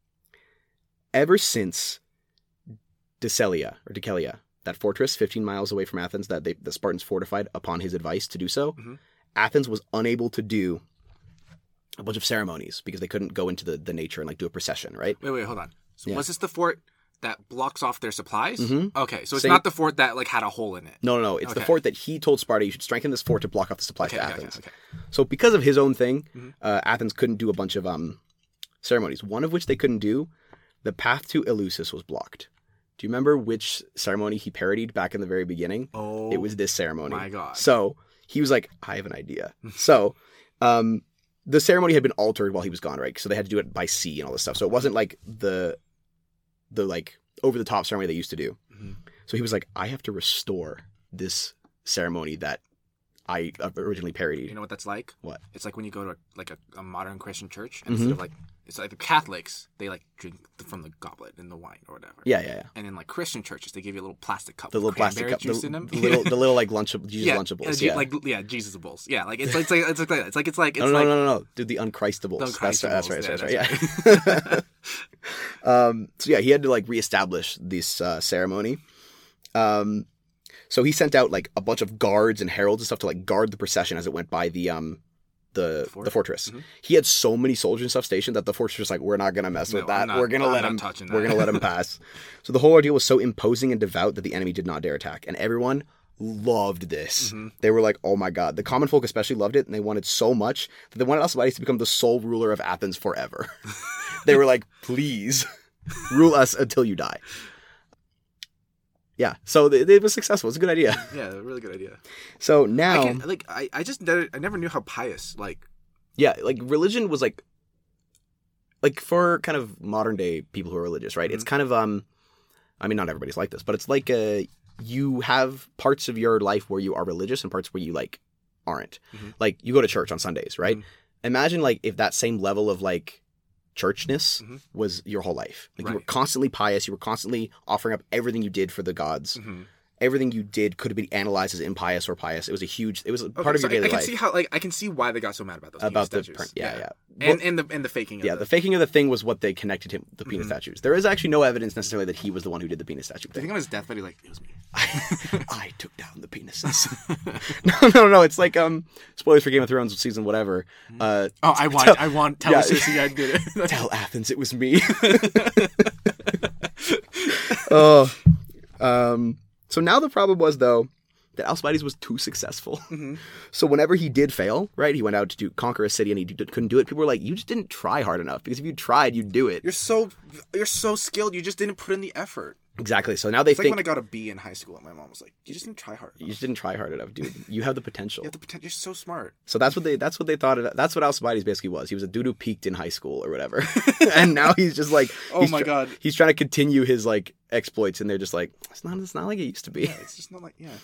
ever since Decelea, that fortress 15 miles away from Athens that the Spartans fortified upon his advice to do so." Mm-hmm. Athens was unable to do a bunch of ceremonies because they couldn't go into the nature and like do a procession, right? Wait, hold on. So was this the fort that blocks off their supplies? Mm-hmm. Okay, so it's not the fort that like had a hole in it. No. It's the fort that he told Sparta you should strengthen this fort to block off the supplies to Athens. Okay. So because of his own thing, Athens couldn't do a bunch of ceremonies. One of which they couldn't do, the path to Eleusis was blocked. Do you remember which ceremony he parodied back in the very beginning? Oh, it was this ceremony. My God. So he was like, I have an idea. So the ceremony had been altered while he was gone, right? So they had to do it by sea and all this stuff. So it wasn't like the like over the top ceremony they used to do. Mm-hmm. So he was like, I have to restore this ceremony that I originally parodied. You know what that's like? What? It's like when you go to a modern Christian church, and instead of like, it's like the Catholics, they like drink from the goblet and the wine or whatever. Yeah. And in like Christian churches, they give you a little plastic cup. The with little plastic cranberry cup, juice in them. the little like Jesus Lunchables. Yeah, Jesus-ables. Yeah, like it's like that. It's like no, dude, the Unchristables. That's right. Yeah. So yeah, he had to like reestablish this ceremony. So he sent out like a bunch of guards and heralds and stuff to like guard the procession as it went by the fortress. Mm-hmm. He had so many soldiers and stuff stationed that the fortress was like, we're not gonna mess with that. We're gonna let him pass. So the whole ordeal was so imposing and devout that the enemy did not dare attack, and everyone loved this. Mm-hmm. They were like, oh my god. The common folk especially loved it, and they wanted so much that they wanted Alcibiades to become the sole ruler of Athens forever. They were like, please rule us until you die. Yeah, so it was successful. It's a good idea. Yeah, a really good idea. So now, I never knew how pious Yeah, like religion was like for kind of modern day people who are religious, right? Mm-hmm. It's kind of I mean, not everybody's like this, but it's like you have parts of your life where you are religious and parts where you like aren't. Mm-hmm. Like you go to church on Sundays, right? Mm-hmm. Imagine like if that same level of like churchness was your whole life. Like you were constantly pious. You were constantly offering up everything you did for the gods. Mm-hmm. Everything you did could have been analyzed as impious or pious. It was a part of your daily life. I can see why they got so mad about those about penis the statues. Yeah. And the faking. The faking of the thing was what they connected him the penis statues. There is actually no evidence necessarily that he was the one who did the penis statue thing. I think on his deathbed he it was me. I took down the penises. No. It's like spoilers for Game of Thrones season whatever. I want tell Cersei I did it. Tell Athens it was me. So now the problem was, though, that Alcibiades was too successful. Mm-hmm. So whenever he did fail, right, he went out to conquer a city and he couldn't do it. People were like, you just didn't try hard enough. Because if you tried, you'd do it. You're so skilled. You just didn't put in the effort. Exactly. So now they think... like when I got a B in high school and my mom was like, you just didn't try hard enough. You just didn't try hard enough, dude. You have the potential. You're so smart. So that's what they thought. That's what Alcibiades basically was. He was a dude who peaked in high school or whatever. And now he's just like... oh my God. He's trying to continue his like exploits and they're just like, it's not like it used to be. Yeah, it's just not like... Yeah.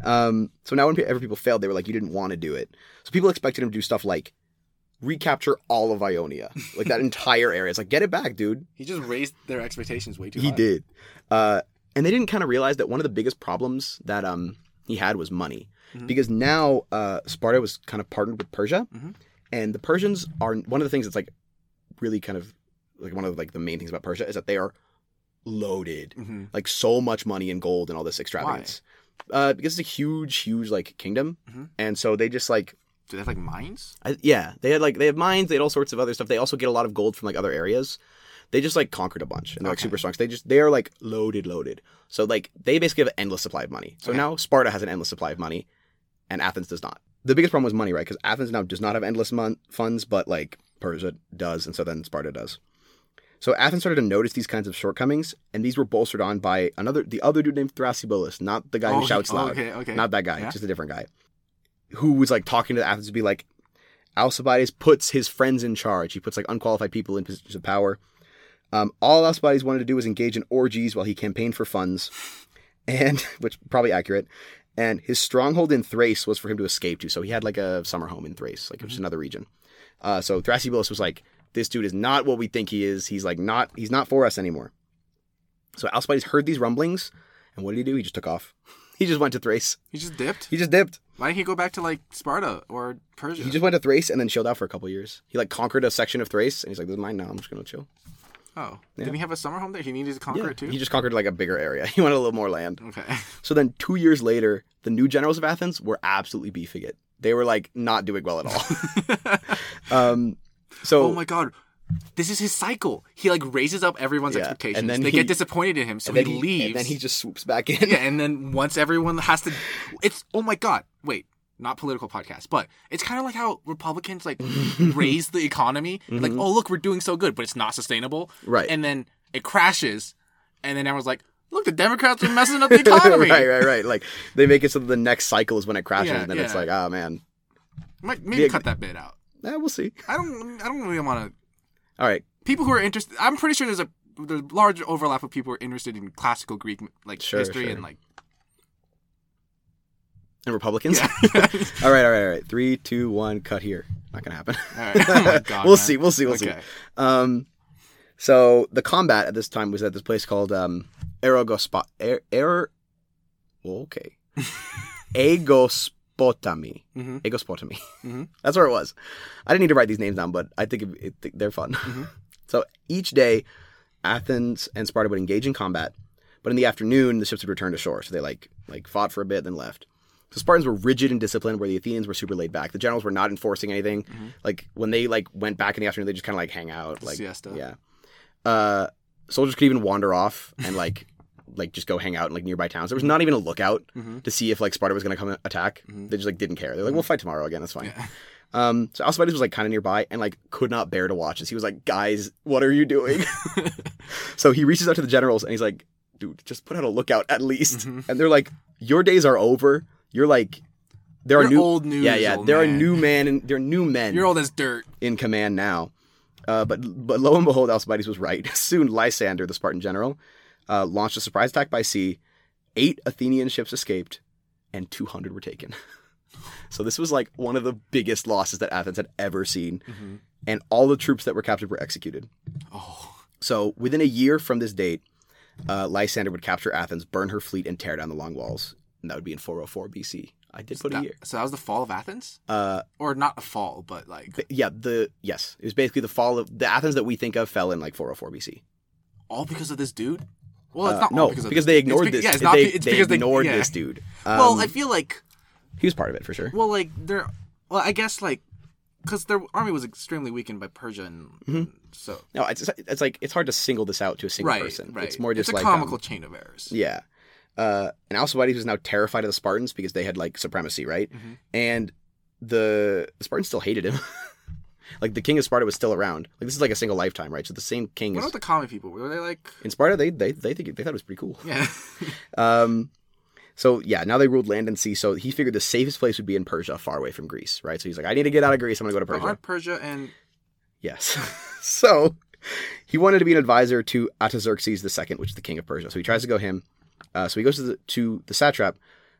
So now whenever people failed, they were like, you didn't want to do it. So people expected him to do stuff like recapture all of Ionia. Like that entire area. It's like, get it back, dude. He just raised their expectations way too high. He did. And they didn't kind of realize that one of the biggest problems that he had was money. Mm-hmm. Because now Sparta was kind of partnered with Persia. Mm-hmm. And the Persians are one of the things that's like really kind of like one of like the main things about Persia is that they are loaded. Mm-hmm. Like so much money and gold and all this extravagance. Why? Because it's a huge like kingdom. Mm-hmm. And so they just like... Do they have like mines? Yeah. They have mines. They had all sorts of other stuff. They also get a lot of gold from like other areas. They just like conquered a bunch and they're like super strong. So they are like loaded. So like they basically have an endless supply of money. So now Sparta has an endless supply of money and Athens does not. The biggest problem was money, right? Because Athens now does not have endless funds, but like Persia does. And so then Sparta does. So Athens started to notice these kinds of shortcomings and these were bolstered on by the other dude named Thrasybulus, not the guy who shouts loud. Okay. Not that guy, just a different guy. Who was like talking to Athens to be like, Alcibiades puts his friends in charge. He puts like unqualified people in positions of power. All Alcibiades wanted to do was engage in orgies while he campaigned for funds, and which probably accurate. And his stronghold in Thrace was for him to escape to. So he had like a summer home in Thrace, like which is another region. So Thrasybulus was like, this dude is not what we think he is. He's not for us anymore. So Alcibiades heard these rumblings, and what did he do? He just took off. He just went to Thrace. He just dipped? He just dipped. Why didn't he go back to like Sparta or Persia? He just went to Thrace and then chilled out for a couple years. He like conquered a section of Thrace, and he's like, this is mine now. I'm just going to chill. Oh. Yeah. Didn't he have a summer home there? He needed to conquer it too? He just conquered like a bigger area. He wanted a little more land. Okay. So then 2 years later, the new generals of Athens were absolutely beefing it. They were like not doing well at all. Oh my God. This is his cycle. He like raises up everyone's expectations. And then they get disappointed in him, so he leaves. And then he just swoops back in. Yeah, and then once everyone has to... It's... Oh my God. Wait. Not political podcast, but it's kind of like how Republicans like raise the economy. Like, oh, look, we're doing so good, but it's not sustainable. Right. And then it crashes, and then everyone's like, look, the Democrats are messing up the economy. Right. Like, they make it so that the next cycle is when it crashes, and then it's like, oh, man. Maybe cut that bit out. Yeah, we'll see. I don't really want to... All right. People who are interested... I'm pretty sure there's a large overlap of people who are interested in classical Greek history and like... And Republicans? All right. 3, 2, 1, cut here. Not going to happen. All right. Oh my God, we'll man. see. Okay. So the combat at this time was at this place called Aegospotami. Mm-hmm. Aegospotami. Mm-hmm. That's where it was. I didn't need to write these names down, but I think they're fun. Mm-hmm. So each day, Athens and Sparta would engage in combat, but in the afternoon, the ships would return to shore. So they like fought for a bit, then left. The Spartans were rigid and disciplined, where the Athenians were super laid back. The generals were not enforcing anything. Mm-hmm. Like when they went back in the afternoon, they just kind of hang out, Siesta. Yeah. Soldiers could even wander off and just go hang out in nearby towns. There was not even a lookout to see if Sparta was going to come attack. Mm-hmm. They just didn't care. They're like, we'll fight tomorrow again. That's fine. Yeah. So Alcibiades was kind of nearby and could not bear to watch this. He was like, guys, what are you doing? So he reaches out to the generals and he's like, dude, just put out a lookout at least. Mm-hmm. And they're like, your days are over. You're there are You're new old news. Yeah. Old There man. are new men and there are new men. You're old as dirt. In command now. But lo and behold, Alcibiades was right. Soon, Lysander, the Spartan general, launched a surprise attack by sea. 8 Athenian ships escaped, and 200 were taken. So this was one of the biggest losses that Athens had ever seen. Mm-hmm. And all the troops that were captured were executed. Oh. So within a year from this date, Lysander would capture Athens, burn her fleet, and tear down the Long Walls. And that would be in 404 BC. I did put a year. So that was the fall of Athens? Or not a fall, but yes. It was basically the fall of the Athens that we think of fell in 404 BC. All because of this dude? Well, it's not all because of because this they ignored this. Yeah, They ignored this dude. Well, I feel like he was part of it for sure. Well, I guess because their army was extremely weakened by Persia, and so no, it's hard to single this out to a single person. Right. It's more just a comical chain of errors. Yeah, and Alcibiades was now terrified of the Spartans because they had supremacy, right? Mm-hmm. And the Spartans still hated him. The king of Sparta was still around. This is a single lifetime, right? So the same king. What about the common people? Were they in Sparta? They thought it was pretty cool. Yeah. So yeah, now they ruled land and sea. So he figured the safest place would be in Persia, far away from Greece, right? So he's like, I need to get out of Greece. I'm gonna go to Persia. But aren't Persia and yes. So he wanted to be an advisor to Artaxerxes II, which is the king of Persia. So he tries to go him. So he goes to the satrap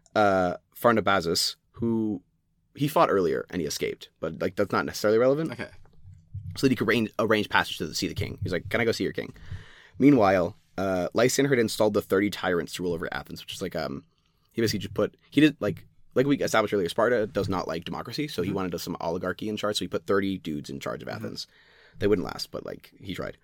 Pharnabazus, who he fought earlier and he escaped, but that's not necessarily relevant. Okay. So that he could arrange passage to see the king. He's like, can I go see your king? Meanwhile, Lysander had installed the 30 tyrants to rule over Athens, which is he basically just he did like we established earlier, Sparta does not like democracy, so he wanted some oligarchy in charge, so he put 30 dudes in charge of Athens. They wouldn't last, but he tried.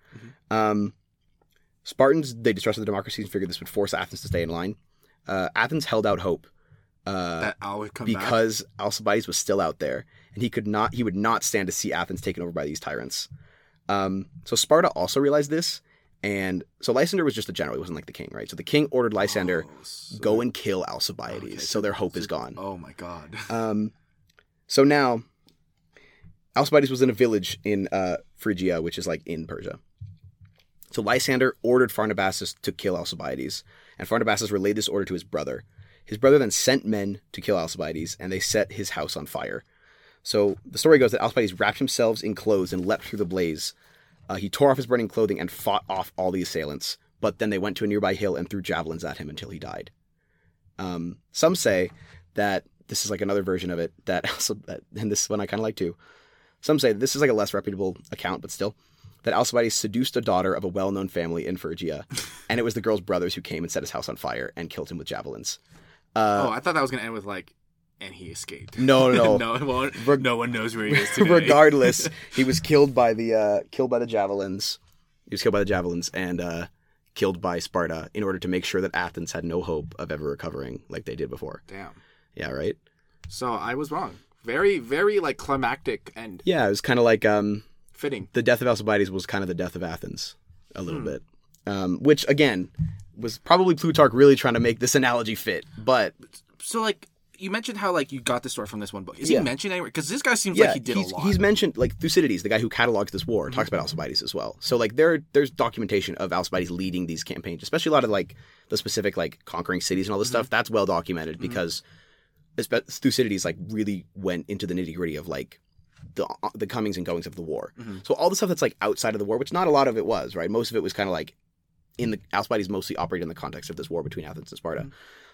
Spartans, they distrusted the democracy and figured this would force Athens to stay in line. Athens held out hope. That Al would come because back? Alcibiades was still out there, and he would not stand to see Athens taken over by these tyrants. So Sparta also realized this, and so Lysander was just a general; he wasn't the king, right? So the king ordered Lysander go and kill Alcibiades, okay, so their hope is gone. Oh my god! So now Alcibiades was in a village in Phrygia, which is in Persia. So Lysander ordered Pharnabazus to kill Alcibiades, and Pharnabazus relayed this order to his brother. His brother then sent men to kill Alcibiades, and they set his house on fire. So the story goes that Alcibiades wrapped himself in clothes and leapt through the blaze. He tore off his burning clothing and fought off all the assailants, but then they went to a nearby hill and threw javelins at him until he died. Some say that this is another version of it, and this one I kind of like too. Some say that this is a less reputable account, but still, that Alcibiades seduced a daughter of a well-known family in Phrygia, and it was the girl's brothers who came and set his house on fire and killed him with javelins. I thought that was going to end with and he escaped. No. No, it won't. No one knows where he is today. Regardless, he was killed by the javelins. He was killed by the javelins and killed by Sparta in order to make sure that Athens had no hope of ever recovering like they did before. Damn. Yeah, right? So I was wrong. Very, very climactic and yeah, it was kind of fitting. The death of Alcibiades was kind of the death of Athens a little bit. Which again was probably Plutarch really trying to make this analogy fit, but so you mentioned how you got this story from this one book. Is he mentioned anywhere? Because this guy seems he did a lot. He's mentioned Thucydides, the guy who catalogs this war, talks about Alcibiades as well. So there's documentation of Alcibiades leading these campaigns, especially a lot of the specific conquering cities and all this stuff. That's well documented because Thucydides really went into the nitty gritty of the comings and goings of the war. So all the stuff that's outside of the war, which not a lot of it was, right? Most of it was kind of Alcibiades mostly operated in the context of this war between Athens and Sparta.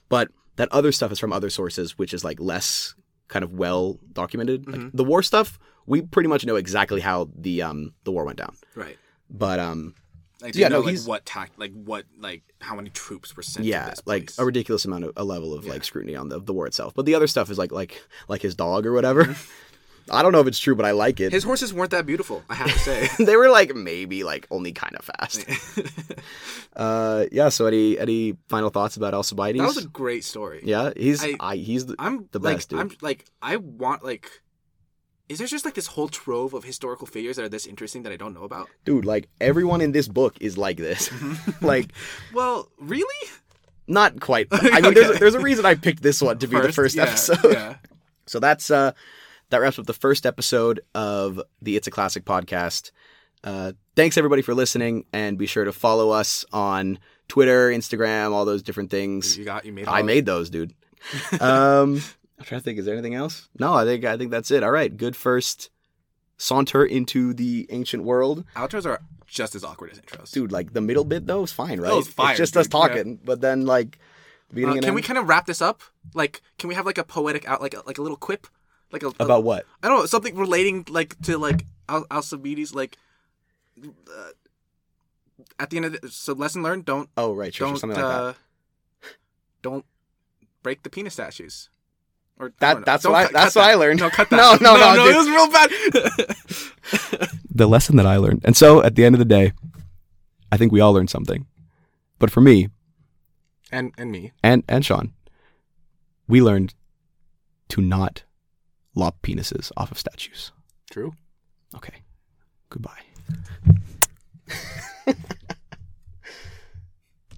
But that other stuff is from other sources, which is like less kind of well documented. Like the war stuff, we pretty much know exactly how the war went down. Right. But like, do you know, like how many troops were sent to this place? like a ridiculous amount of a level of like scrutiny on the war itself. But the other stuff is like his dog or whatever. I don't know if it's true, but I like it. His horses weren't that beautiful, I have to say. They were like maybe like only kind of fast. So any final thoughts about Alcibiades? That was a great story. Yeah, he's the best, dude. I'm like, I want like, is there just like this whole trove of historical figures that are this interesting that I don't know about? Dude, like everyone in this book is like this. Like, well, really? Not quite. I mean, there's a reason I picked this one to be the first episode. Yeah. So that's that wraps up the first episode of the It's a Classic podcast. Thanks everybody for listening, and be sure to follow us on Twitter, Instagram, all those different things. I made those, dude. I'm trying to think. Is there anything else? No, I think that's it. All right, good first saunter into the ancient world. Outros are just as awkward as intros, dude. Like the middle bit though is fine, right? Oh, it's fine. It's just us talking, but then like the beginning. Can we kind of wrap this up? Like, can we have like a poetic out, like a little quip? Like about what? I don't know, something relating like to like Alcibiades, like at the end of so lesson learned. Don't. Oh right, sure, something like that. Don't break the penis statues. Or that's what I learned. No, cut that. No, it was real bad. The lesson that I learned, and so at the end of the day, I think we all learned something. But for me, and me, and Sean, we learned to not lop penises off of statues. True. Okay. Goodbye.